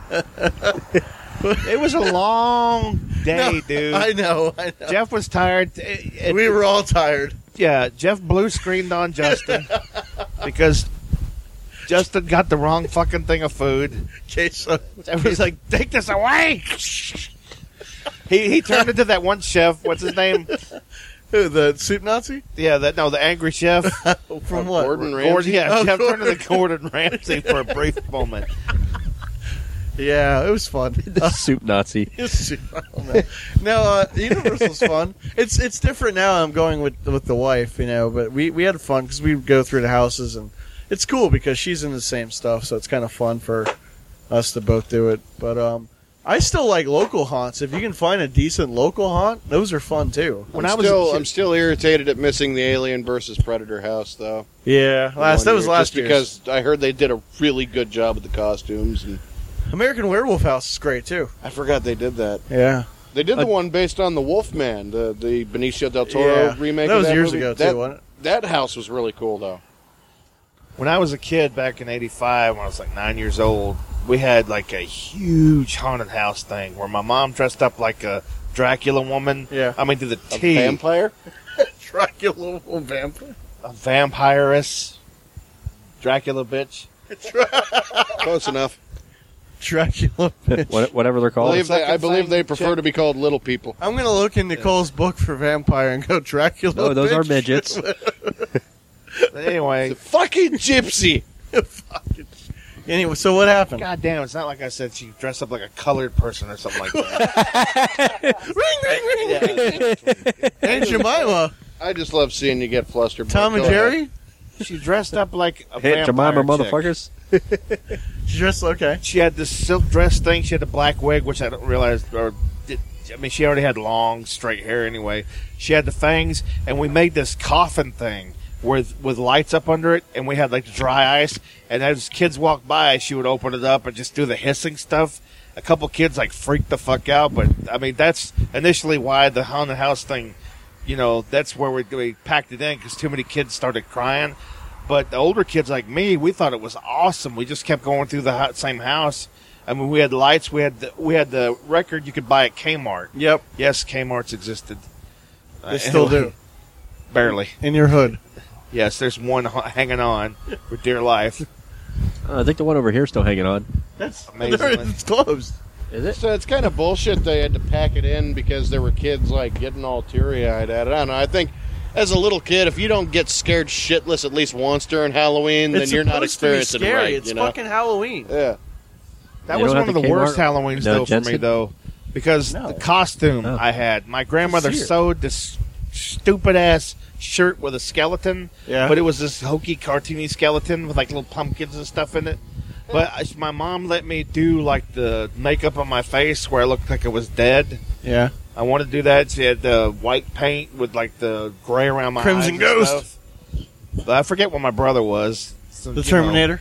It was a long day, No, dude. I know, I know. Jeff was tired. It- it- we were all tired. yeah, Jeff blue screened on Justin because Justin got the wrong fucking thing of food. Queso. Jeff was like, "Take this away." He he turned into that one chef. What's his name? Who, the soup Nazi? Yeah, that no, the angry chef. From what? Gordon Gordon, Ramsay? yeah, Oh, Jeff turned Gordon. into Gordon Ramsay for a brief moment. Yeah, it was fun. The soup Nazi. It's- I don't know. No, uh, Universal's fun. It's it's different now. I'm going with with the wife, you know, but we we had fun because we would go through the houses, and it's cool because she's in the same stuff, so it's kind of fun for us to both do it. But um, I still like local haunts. If you can find a decent local haunt, those are fun too. When I'm I was still, a kid- I'm still irritated at missing the Alien versus Predator house, though. Yeah, last One that was year, last just year. because I heard they did a really good job with the costumes, and American Werewolf House is great too. I forgot they did that. Yeah, They did Uh, the one based on the Wolfman, the the Benicio del Toro yeah. remake. That of was that years movie. ago That, too, wasn't it? that house was really cool, though. When I was a kid back in eighty-five, when I was like nine years old, we had like a huge haunted house thing where my mom dressed up like a Dracula woman. Yeah. I mean, to the A T. vampire. Dracula vampire. A vampiress. Dracula bitch. Close enough. Dracula. What, whatever they're I called. believe, they, I second believe thing they prefer check- to be called little people. I'm gonna look in Nicole's book for vampire and go Dracula. Oh, those are bitch. midgets. But anyway, The fucking gypsy. Fucking- Anyway, so what happened? God damn, it's not like I said she dressed up like a colored person or something like that. ring, ring, ring. Aunt Jemima, I just love seeing you get flustered. Tom and Go ahead. Jerry. She dressed up like a Hey, vampire Jemima, chick. motherfuckers. She dressed okay. She had this silk dress thing. She had a black wig, which I don't realize. Or did, I mean, she already had long, straight hair anyway. She had the fangs, and we made this coffin thing with with lights up under it, and we had like dry ice. And as kids walked by, she would open it up and just do the hissing stuff. A couple kids like freaked the fuck out, but I mean, that's initially why the haunted house thing. You know, that's where we, we packed it in because too many kids started crying. But the older kids like me, we thought it was awesome. We just kept going through the ho- same house. I mean, we had lights. We had the, we had the record you could buy at Kmart. Yep, Yes, Kmart's existed. they Uh, still anyway, do. Barely. In your hood. Yes, there's one h- hanging on for dear life. Uh, I think the one over here is still hanging on. That's Amazingly. It's closed. Is it? So it's kind of bullshit they had to pack it in because there were kids like getting all teary-eyed at it. I don't know. I think as a little kid, if you don't get scared shitless at least once during Halloween, then It's you're not supposed to be experiencing it scary. right. It's you know? fucking Halloween. Yeah. That You was don't one of have the the worst Kmart? Halloweens, No, though, for me, Jensen? though. Because No. the costume Oh. I had, my grandmother Sears. sewed this stupid-ass shirt with a skeleton. Yeah. But it was this hokey, cartoony skeleton with, like, little pumpkins and stuff in it. But I, my mom let me do, like, the makeup on my face where I looked like I was dead. Yeah. I wanted to do that. She had the white paint with, like, the gray around my Crimson eyes and Ghost. stuff. But I forget what my brother was. So, The you know, Terminator.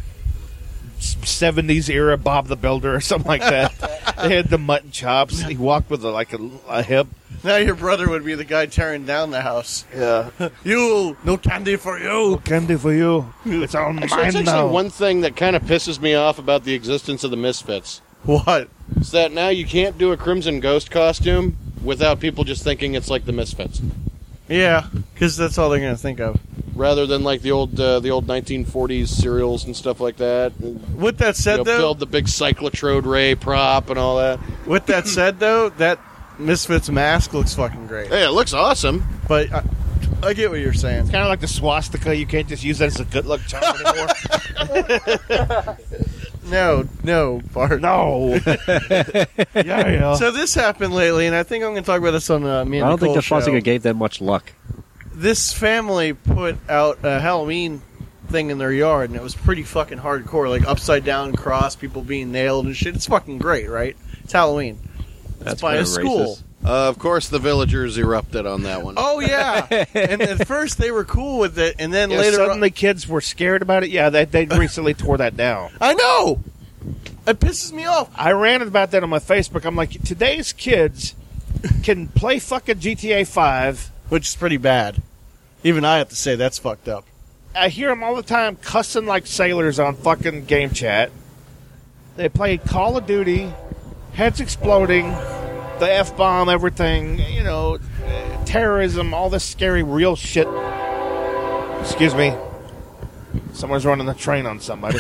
seventies era Bob the Builder or something like that. They had the mutton chops. He walked with a, like a, a hip. Now your brother would be the guy tearing down the house. Yeah. You, no candy for you. Candy for you. It's on Actually, mine that's actually now. one thing that kind of pisses me off about the existence of the Misfits. What? Is that now you can't do a Crimson Ghost costume without people just thinking it's like the Misfits. Yeah, because that's all they're gonna think of. Rather than like the old uh, the old nineteen forties serials and stuff like that. You With that said, know, though, build the big cyclotrode ray prop and all that. with that said, though, that Misfits mask looks fucking great. Hey, it looks awesome. But I, I get what you're saying. Kind of like the swastika. You can't just use that as a good luck charm anymore. No, no, Bart. No. yeah, yeah. So this happened lately, and I think I'm going to talk about this on uh, me and I don't think Nicole the show. swastika gave them much luck. This family put out a Halloween thing in their yard, and it was pretty fucking hardcore, like upside down cross, people being nailed and shit. It's fucking great, right? It's Halloween. That's it's by kinda a school. racist. Uh, of course, the villagers erupted on that one. Oh yeah, and at first they were cool with it, and then Yeah, later suddenly on, kids were scared about it. Yeah, they, they recently tore that down. I know it pisses me off. I ranted about that on my Facebook. I'm like, today's kids can play fucking G T A five. Which is pretty bad. Even I have to say that's fucked up. I hear them all the time cussing like sailors on fucking game chat. They play Call of Duty, heads exploding, the F-bomb, everything, you know, terrorism, all this scary real shit. Excuse me. Someone's running the train on somebody.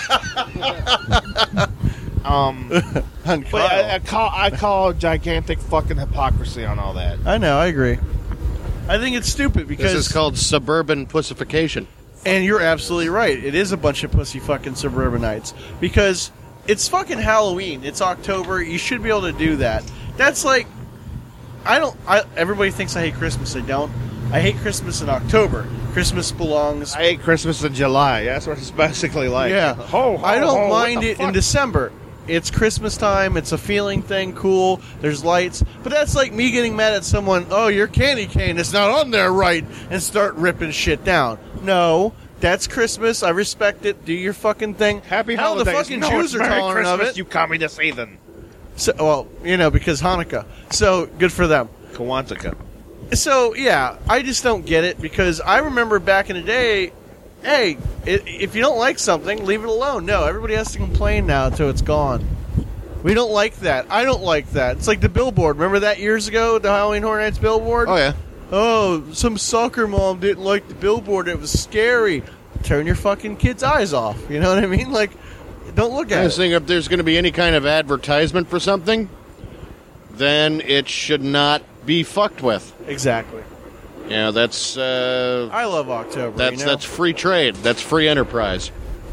um, On but Kyle. I, I call I call gigantic fucking hypocrisy on all that. I know, I agree. I think it's stupid because This is called suburban pussification. And you're absolutely right. It is a bunch of pussy fucking suburbanites. Because it's fucking Halloween. It's October. You should be able to do that. That's like... I don't... I, everybody thinks I hate Christmas. I don't. I hate Christmas in October. Christmas belongs... I hate Christmas in July. That's what it's basically like. yeah. Ho, ho, I don't ho, what mind the it in fuck? December. It's Christmas time. It's a feeling thing. Cool. There's lights. But that's like me getting mad at someone. Oh, your candy cane is not on there right. And start ripping shit down. No. That's Christmas. I respect it. Do your fucking thing. Happy Hell, holidays. the fucking No, Jews it's are Merry tolerant Christmas, of it. you communist heathen. So, well, you know, because Hanukkah. So, good for them. Kwanzaa. So, yeah, I just don't get it because I remember back in the day, hey, i if you don't like something, leave it alone. No, everybody has to complain now until it's gone. We don't like that. I don't like that. It's like the billboard. Remember that years ago, the Halloween Horror Nights billboard? Oh, yeah. Oh, some soccer mom didn't like the billboard. It was scary. Turn your fucking kid's eyes off. You know what I mean? Like, don't look I at was it. thinking if there's going to be any kind of advertisement for something, then it should not be fucked with. Exactly. You know, that's uh, I love October. that's you know? that's free trade. That's free enterprise.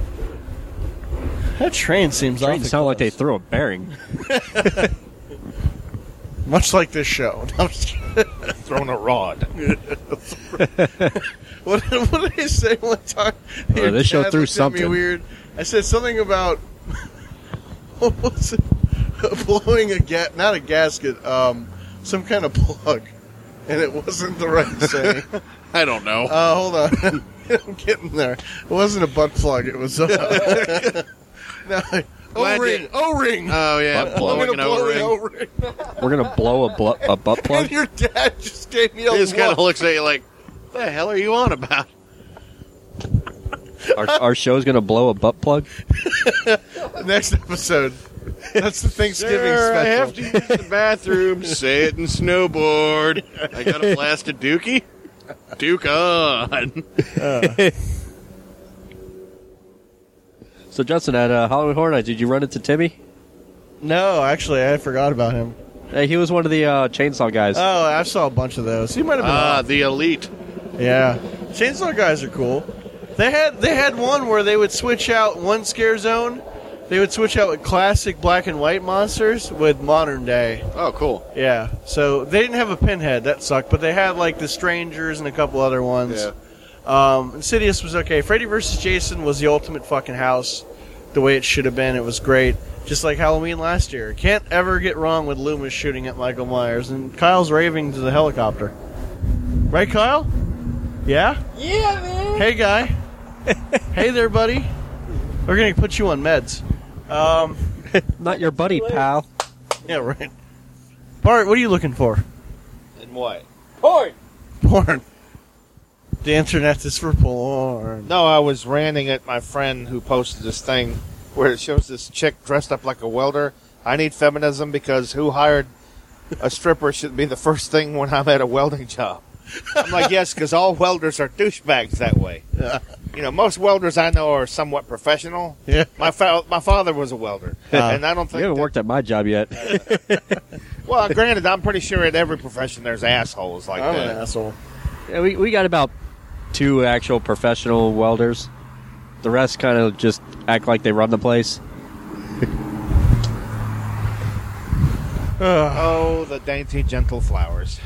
That train seems Trains awfully sound like they close. threw a bearing. Much like this show. No, I'm just kidding. Throwing a rod. What, what did I say one time? Oh, Your this show dad threw looked at me something. weird. I said something about what was it? Blowing a gas, not a gasket, um, some kind of plug, and it wasn't the right saying. I don't know. Uh, hold on, I'm getting there. It wasn't a butt plug. It was uh, no, Glad O-ring. you- O-ring. oh yeah, Butt I'm plug. gonna blowing an blow an O-ring. O-ring. We're gonna blow a, blo- a butt plug. And your dad just gave me a He just kind of look. looks at you like, "What the hell are you on about?" Our, our show's gonna blow a butt plug. Next episode. That's the Thanksgiving Sir, I special. have to use the bathroom. Say it in snowboard. I got a blasted dookie. Duke on. So Justin, at uh, Halloween Horror Nights, did you run into Timmy? No, actually, I forgot about him. Hey, he was one of the uh, chainsaw guys. Oh, I saw a bunch of those. He might have been. Ah, on. the elite. Yeah, Chainsaw guys are cool. They had they had one where they would switch out one scare zone. They would switch out with classic black and white monsters with modern day. Oh, cool. Yeah, so they didn't have a Pinhead. That sucked. But they had like the Strangers and a couple other ones. Yeah. Um, Insidious was okay. Freddy versus Jason was the ultimate fucking house, the way it should have been. It was great. Just like Halloween last year. Can't ever get wrong with Loomis shooting at Michael Myers. And Kyle's raving to the helicopter. Right, Kyle? Yeah? Yeah, man. Hey, guy. Hey there, buddy. We're going to put you on meds. Um, Not your buddy, pal. yeah, right. Bart, what are you looking for? And what? Porn. Porn. The internet is for porn. No, I was ranting at my friend who posted this thing where it shows this chick dressed up like a welder. I need feminism because who hired a stripper should be the first thing when I'm at a welding job. I'm like, yes, because all welders are douchebags that way. Yeah. You know, most welders I know are somewhat professional. Yeah. My fa- my father was a welder, Uh, and I don't You think haven't that- worked at my job yet. Well, granted, I'm pretty sure in every profession there's assholes like I'm that. an asshole. Yeah, we we got about two actual professional welders. The rest kind of just act like they run the place. Oh, the dainty, gentle flowers.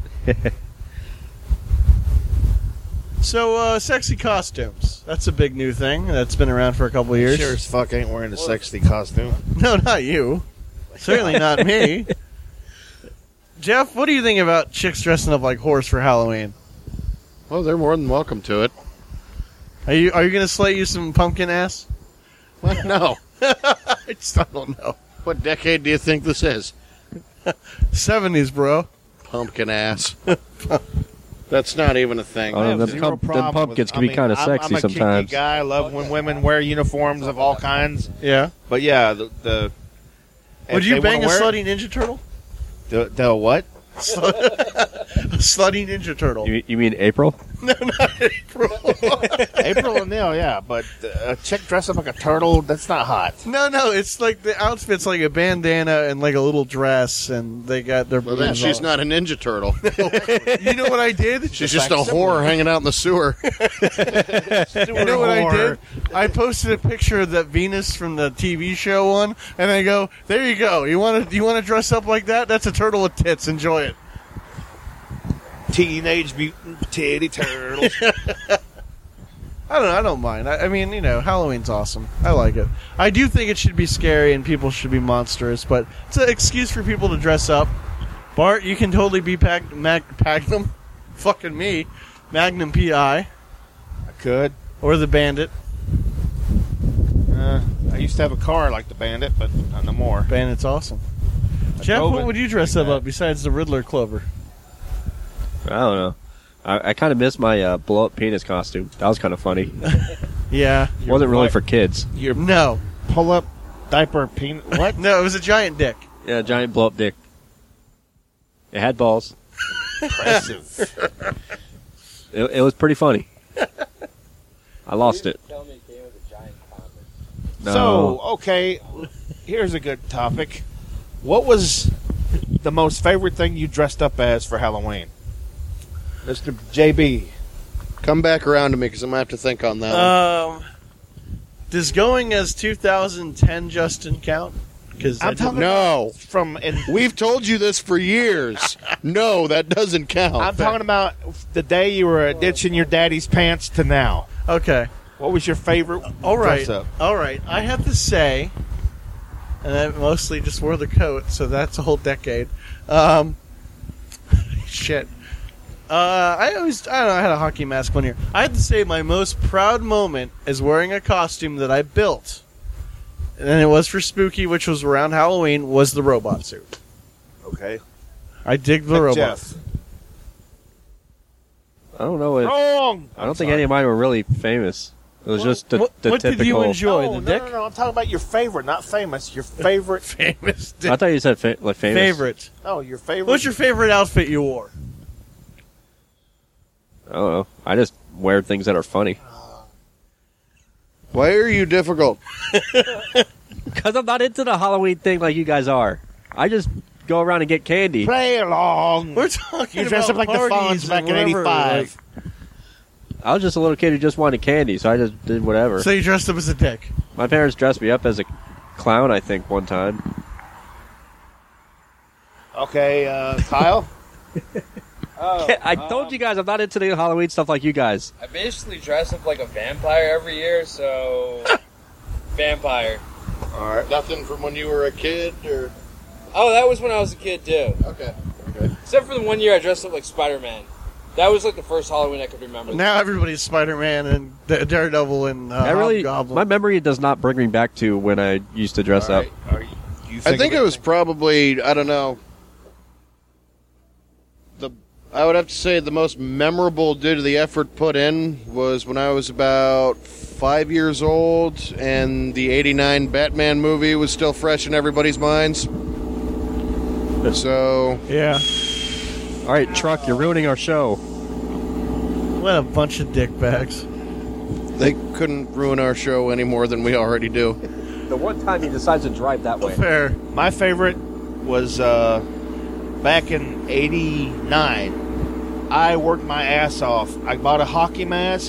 So, uh, sexy costumes. That's a big new thing that's been around for a couple of years. Sure as fuck ain't wearing a sexy costume. No, not you. Certainly not me. Jeff, what do you think about chicks dressing up like horse for Halloween? Well, they're more than welcome to it. Are you are you going to slay you some pumpkin ass? What? No. I just I don't know. What decade do you think this is? seventies, bro. Pumpkin ass. That's not even a thing. Oh, I have them zero pump- them problem pumpkins with- can be I mean, kinda I'm- sexy I'm a sometimes. kinky guy. I love when women wear uniforms of all kinds. Yeah. But yeah, the, the Would if you they bang a wanna wear it- slutty Ninja Turtle? The, the what? a slutty Ninja Turtle. You, you mean April? No, not April. April O'Neil, yeah, but a chick dressed up like a turtle, that's not hot. No, no, it's like the outfit's like a bandana and like a little dress, and they got their. Well, then boobs she's all- not a Ninja Turtle. You know what I did? She's just a whore hanging out in the sewer. You know what I did? I posted a picture of that Venus from the T V show one, and I go, "There you go. You want to you want to dress up like that? That's a turtle with tits. Enjoy it." Teenage Mutant Titty Turtles. I don't know. I don't mind. I, I mean, you know, Halloween's awesome. I like it. I do think it should be scary and people should be monstrous, but it's an excuse for people to dress up. Bart, you can totally be Pac- Mag- Magnum. Fucking me. Magnum P I. I could. Or the Bandit. Uh, I used to have a car like the Bandit, but not no more. Bandit's awesome. Jeff, drove what it would you dress like up that. up besides the Riddler Clover? I don't know. I, I kind of missed my uh, blow-up penis costume. That was kind of funny. Yeah. Wasn't really what? for kids. Your No. pull-up diaper penis. What? No, it was a giant dick. Yeah, giant blow-up dick. It had balls. Impressive. It, it was pretty funny. I lost it. Tell me it came with a giant condom. No. So, okay, here's a good topic. What was the most favorite thing you dressed up as for Halloween? Mister J B. Come back around to me because I'm going to have to think on that one. Um, does going as two thousand ten Justin count? Because I'm talking No. From in, We've told you this for years. No, that doesn't count. I'm talking about the day you were ditching your daddy's pants to now. Okay. What was your favorite All right. dress up? All right. I have to say, and I mostly just wore the coat, so that's a whole decade. Um, shit. Uh, I always, I don't know, I had a hockey mask one year. I have to say my most proud moment is wearing a costume that I built. And it was for Spooky, which was around Halloween, was the robot suit. Okay. I dig the Like robot. Jeff. I don't know. If, Wrong! I don't think any of mine were really famous. It was just the, what the what typical. did you enjoy? No, the no, dick? no, no, I'm talking about your favorite, not famous. Your favorite. Famous dick. I thought you said fa- like famous. Favorite. No, your favorite. What's your favorite outfit you wore? I don't know. I just wear things that are funny. Why are you difficult? Because I'm not into the Halloween thing like you guys are. I just go around and get candy. Play along. We're talking You dress about up like the parties Fonz back and in whatever, eighty-five. like- I was just a little kid who just wanted candy, so I just did whatever. so you dressed up as a dick. My parents dressed me up as a clown, I think, one time. Okay, uh, Kyle? Oh, I told um, you guys I'm not into the Halloween stuff like you guys. I basically dress up like a vampire every year, so vampire. All right. Nothing from when you were a kid, or Oh, that was when I was a kid too. okay, okay. Except for the one year I dressed up like Spider-Man. That was like the first Halloween I could remember. Now everybody's Spider-Man and D- Daredevil and uh, I really, Hobgoblin. my memory does not bring me back to when I used to dress All up. right. Are you, you I think of it was anything? probably I don't know. The I would have to say the most memorable due to the effort put in was when I was about five years old and the eighty-nine Batman movie was still fresh in everybody's minds. So yeah. All right, Truck, you're ruining our show. What a bunch of dick bags. they couldn't ruin our show any more than we already do. The one time he decides to drive that way. Fair. My favorite was uh, back in eighty-nine, I worked my ass off. I bought a hockey mask,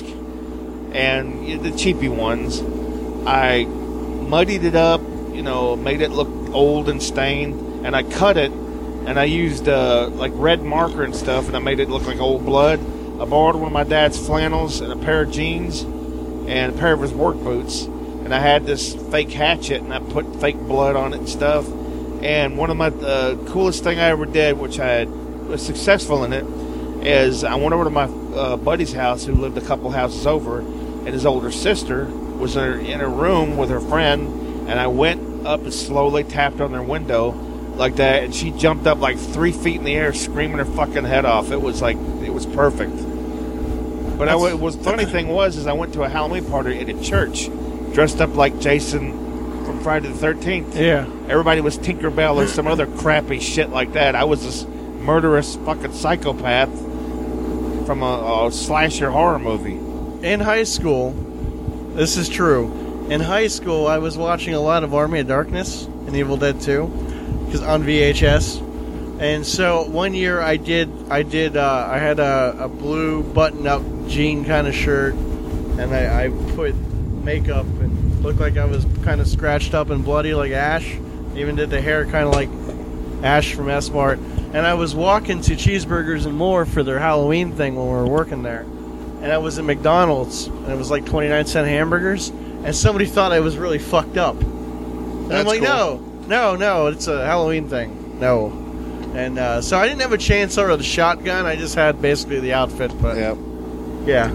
and the cheapy ones. I muddied it up, you know, made it look old and stained, and I cut it, and I used uh, like red marker and stuff, and I made it look like old blood. I borrowed one of my dad's flannels and a pair of jeans and a pair of his work boots, and I had this fake hatchet, and I put fake blood on it and stuff. And one of my uh, coolest thing I ever did, which I had, was successful in it, is I went over to my uh, buddy's house who lived a couple houses over, and his older sister was in her, in her room with her friend, and I went up and slowly tapped on their window like that, and she jumped up like three feet in the air screaming her fucking head off. It was like, it was perfect. But I, what was funny thing was, is I went to a Halloween party at a church, dressed up like Jason from Friday the thirteenth. Yeah. Everybody was Tinkerbell or some other crappy shit like that. I was this murderous fucking psychopath from a, a slasher horror movie. In high school, this is true. In high school, I was watching a lot of Army of Darkness and Evil Dead two, because on V H S. And so one year I did, I did, uh, I had a, a blue button-up jean kind of shirt, and I, I put makeup and looked like I was kind of scratched up and bloody like Ash. Even did the hair kind of like Ash from S-Mart. And I was walking to Cheeseburgers and More for their Halloween thing when we were working there. And I was at McDonald's, and it was like twenty-nine cent hamburgers, and somebody thought I was really fucked up. And That's I'm like, cool. no, no, no, it's a Halloween thing. No. And uh, so I didn't have a chainsaw or the shotgun. I just had basically the outfit. But Yeah. yeah,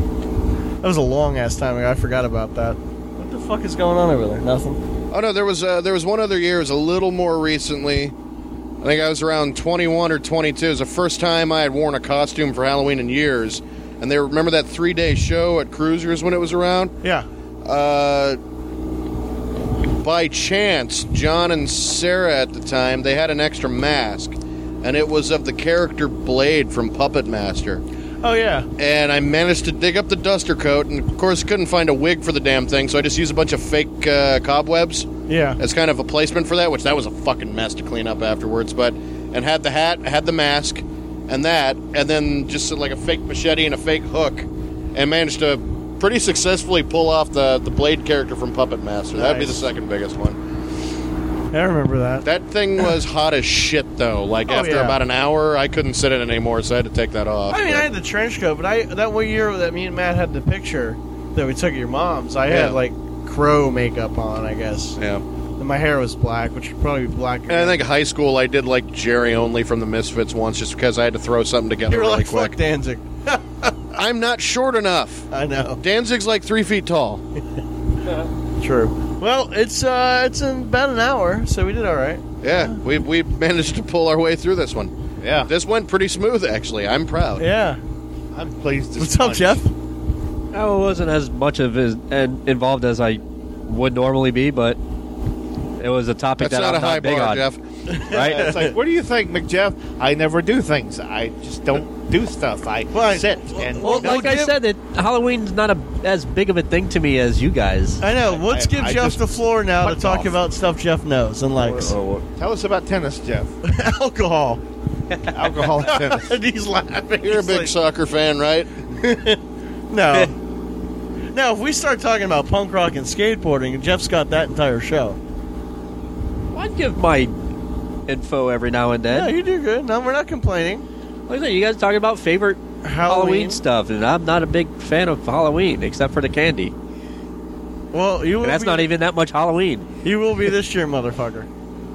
that was a long ass time ago. I forgot about that. What the fuck is going on over there? Nothing. Oh no, there was uh, there was one other year. It was a little more recently. I think I was around twenty-one or twenty-two. It was the first time I had worn a costume for Halloween in years. And they remember that three-day show at Cruisers when it was around? Yeah. Uh, by chance, John and Sarah at the time, they had an extra mask, and it was of the character Blade from Puppet Master. Oh yeah. And I managed to dig up the duster coat, and of course couldn't find a wig for the damn thing, so I just used a bunch of fake uh, cobwebs Yeah. as kind of a placement for that, which that was a fucking mess to clean up afterwards. But and had the hat, had the mask, and that, and then just like a fake machete and a fake hook, and managed to pretty successfully pull off the, the Blade character from Puppet Master. That'd be the Nice. second biggest one. I remember that. That thing was hot as shit, though. Like, Oh, after yeah. about an hour, I couldn't sit in it anymore, so I had to take that off. I mean, But- I had the trench coat, but I that one year that me and Matt had the picture that we took at your mom's, I Yeah. had like crow makeup on, I guess. yeah. And my hair was black, which would probably be black. And I think high school, I did like Jerry Only from the Misfits once, just because I had to throw something together you were really like, quick. fuck Danzig. I'm not short enough. I know. Danzig's like three feet tall. True. Well, it's uh, it's in about an hour, so we did all right. Yeah, we we managed to pull our way through this one. Yeah. This went pretty smooth, actually. I'm proud. Yeah. I'm pleased. What's up, Jeff? I wasn't as much of as and involved as I would normally be, but it was a topic That's that not I'm a high not big bar, on. Jeff. Right? It's like, what do you think, McJeff? I never do things. I just don't do stuff. I Right. sit and Well, Like No, I give- said, it, Halloween's not a, as big of a thing to me as you guys. I know. Let's I- give I Jeff just the floor now to fucked talk off. about stuff Jeff knows and likes. tell us about tennis, Jeff. Alcohol. Alcohol and tennis. And he's laughing. You're a He's big like, soccer fan, right? No. No, if we start talking about punk rock and skateboarding, Jeff's got that entire show. I'd give my info every now and Yeah, then. you do good. No, we're not complaining. Like I said, you guys talking about favorite Halloween. Halloween stuff, and I'm not a big fan of Halloween except for the candy. Well, you will And that's be, not even that much Halloween. You will be this year, motherfucker.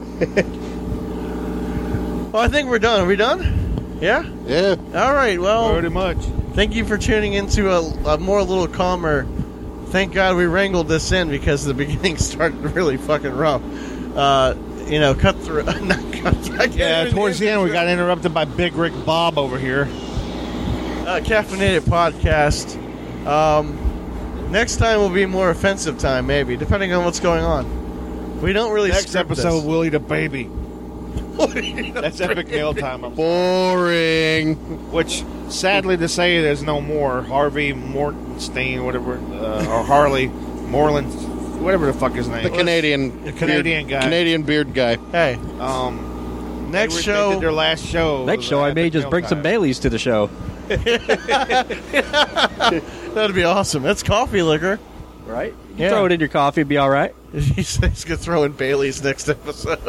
Well, I think we're done. Are we done? Yeah? Yeah. All right, well, Pretty much. thank you for tuning into a, a more little calmer. Thank God we wrangled this in because the beginning started really fucking rough. Uh, you know, cut through. Not cut through. I can't Yeah, even towards the end, we got interrupted by Big Rick Bob over here. uh, caffeinated podcast. Um, next time will be more offensive time, maybe, depending on what's going on. We don't really Next script episode, this. Willie the Baby. That's Epic Mail Time. I'm Boring. Which, sadly to say, there's no more. Harvey Mortenstein, whatever, uh, or Harley Moreland, whatever the fuck his name The is. Canadian, The Canadian beard, guy. Canadian beard guy. Hey, Um, Next They were- show. They did their last show. Next show, I may just bring some Baileys to the show. That'd be awesome. That's coffee liquor. Right? You can Yeah. throw it in your coffee, it'd be all right. He said he's gonna throw in Bailey's next episode.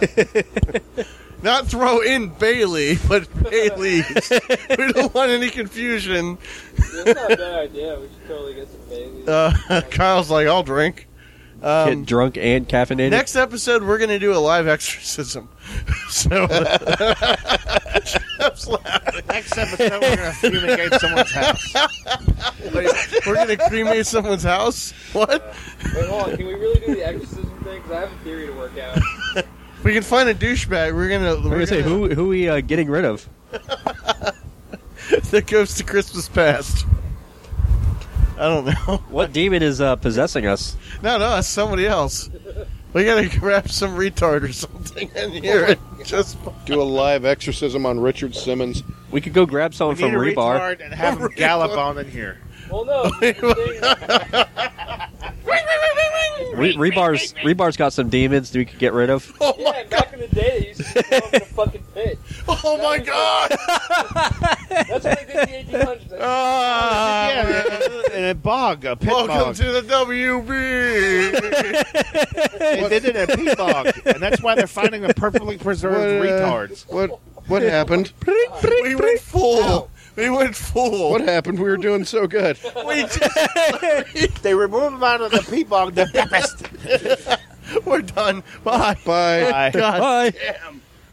Not throw in Bailey, but Bailey's. We don't want any confusion. That's not a bad idea. We should totally get some Baileys. Uh, Kyle's like, I'll drink. Um, Get drunk and caffeinated. next episode, we're gonna do a live exorcism. So Jeff's laughing. Next episode, we're gonna fumigate someone's house. Wait, we're gonna cremate someone's house. What? Wait, hold on. Can we really do the exorcism thing? Because I have a theory to work out. We can find a douchebag. We're gonna. I'm We're gonna say, who who we uh, getting rid of? that goes to Christmas past. I don't know. What demon is uh, possessing us? No, no, it's somebody else. We gotta grab some retard or something in here and just. Do a live exorcism on Richard Simmons. We could go grab someone We from need a Rebar. retard and have him gallop on in here. Well, no. the thing- Re- Rebar's Rebar's got some demons that we could get rid of. Oh yeah, my back in the day, they used to throw them in a fucking pit. Oh my god! That's what they did in the eighteen hundreds. Ah, Yeah, in a bog, a pit welcome bog. to the W B. They did it in a pit bog, and that's why they're finding the perfectly preserved What, uh, retards. What what happened? We went full. We went full. What happened? We were doing so good. We just, They remove them out of the pit bog. The best. we're done. Bye. Bye. Bye. God Bye. damn.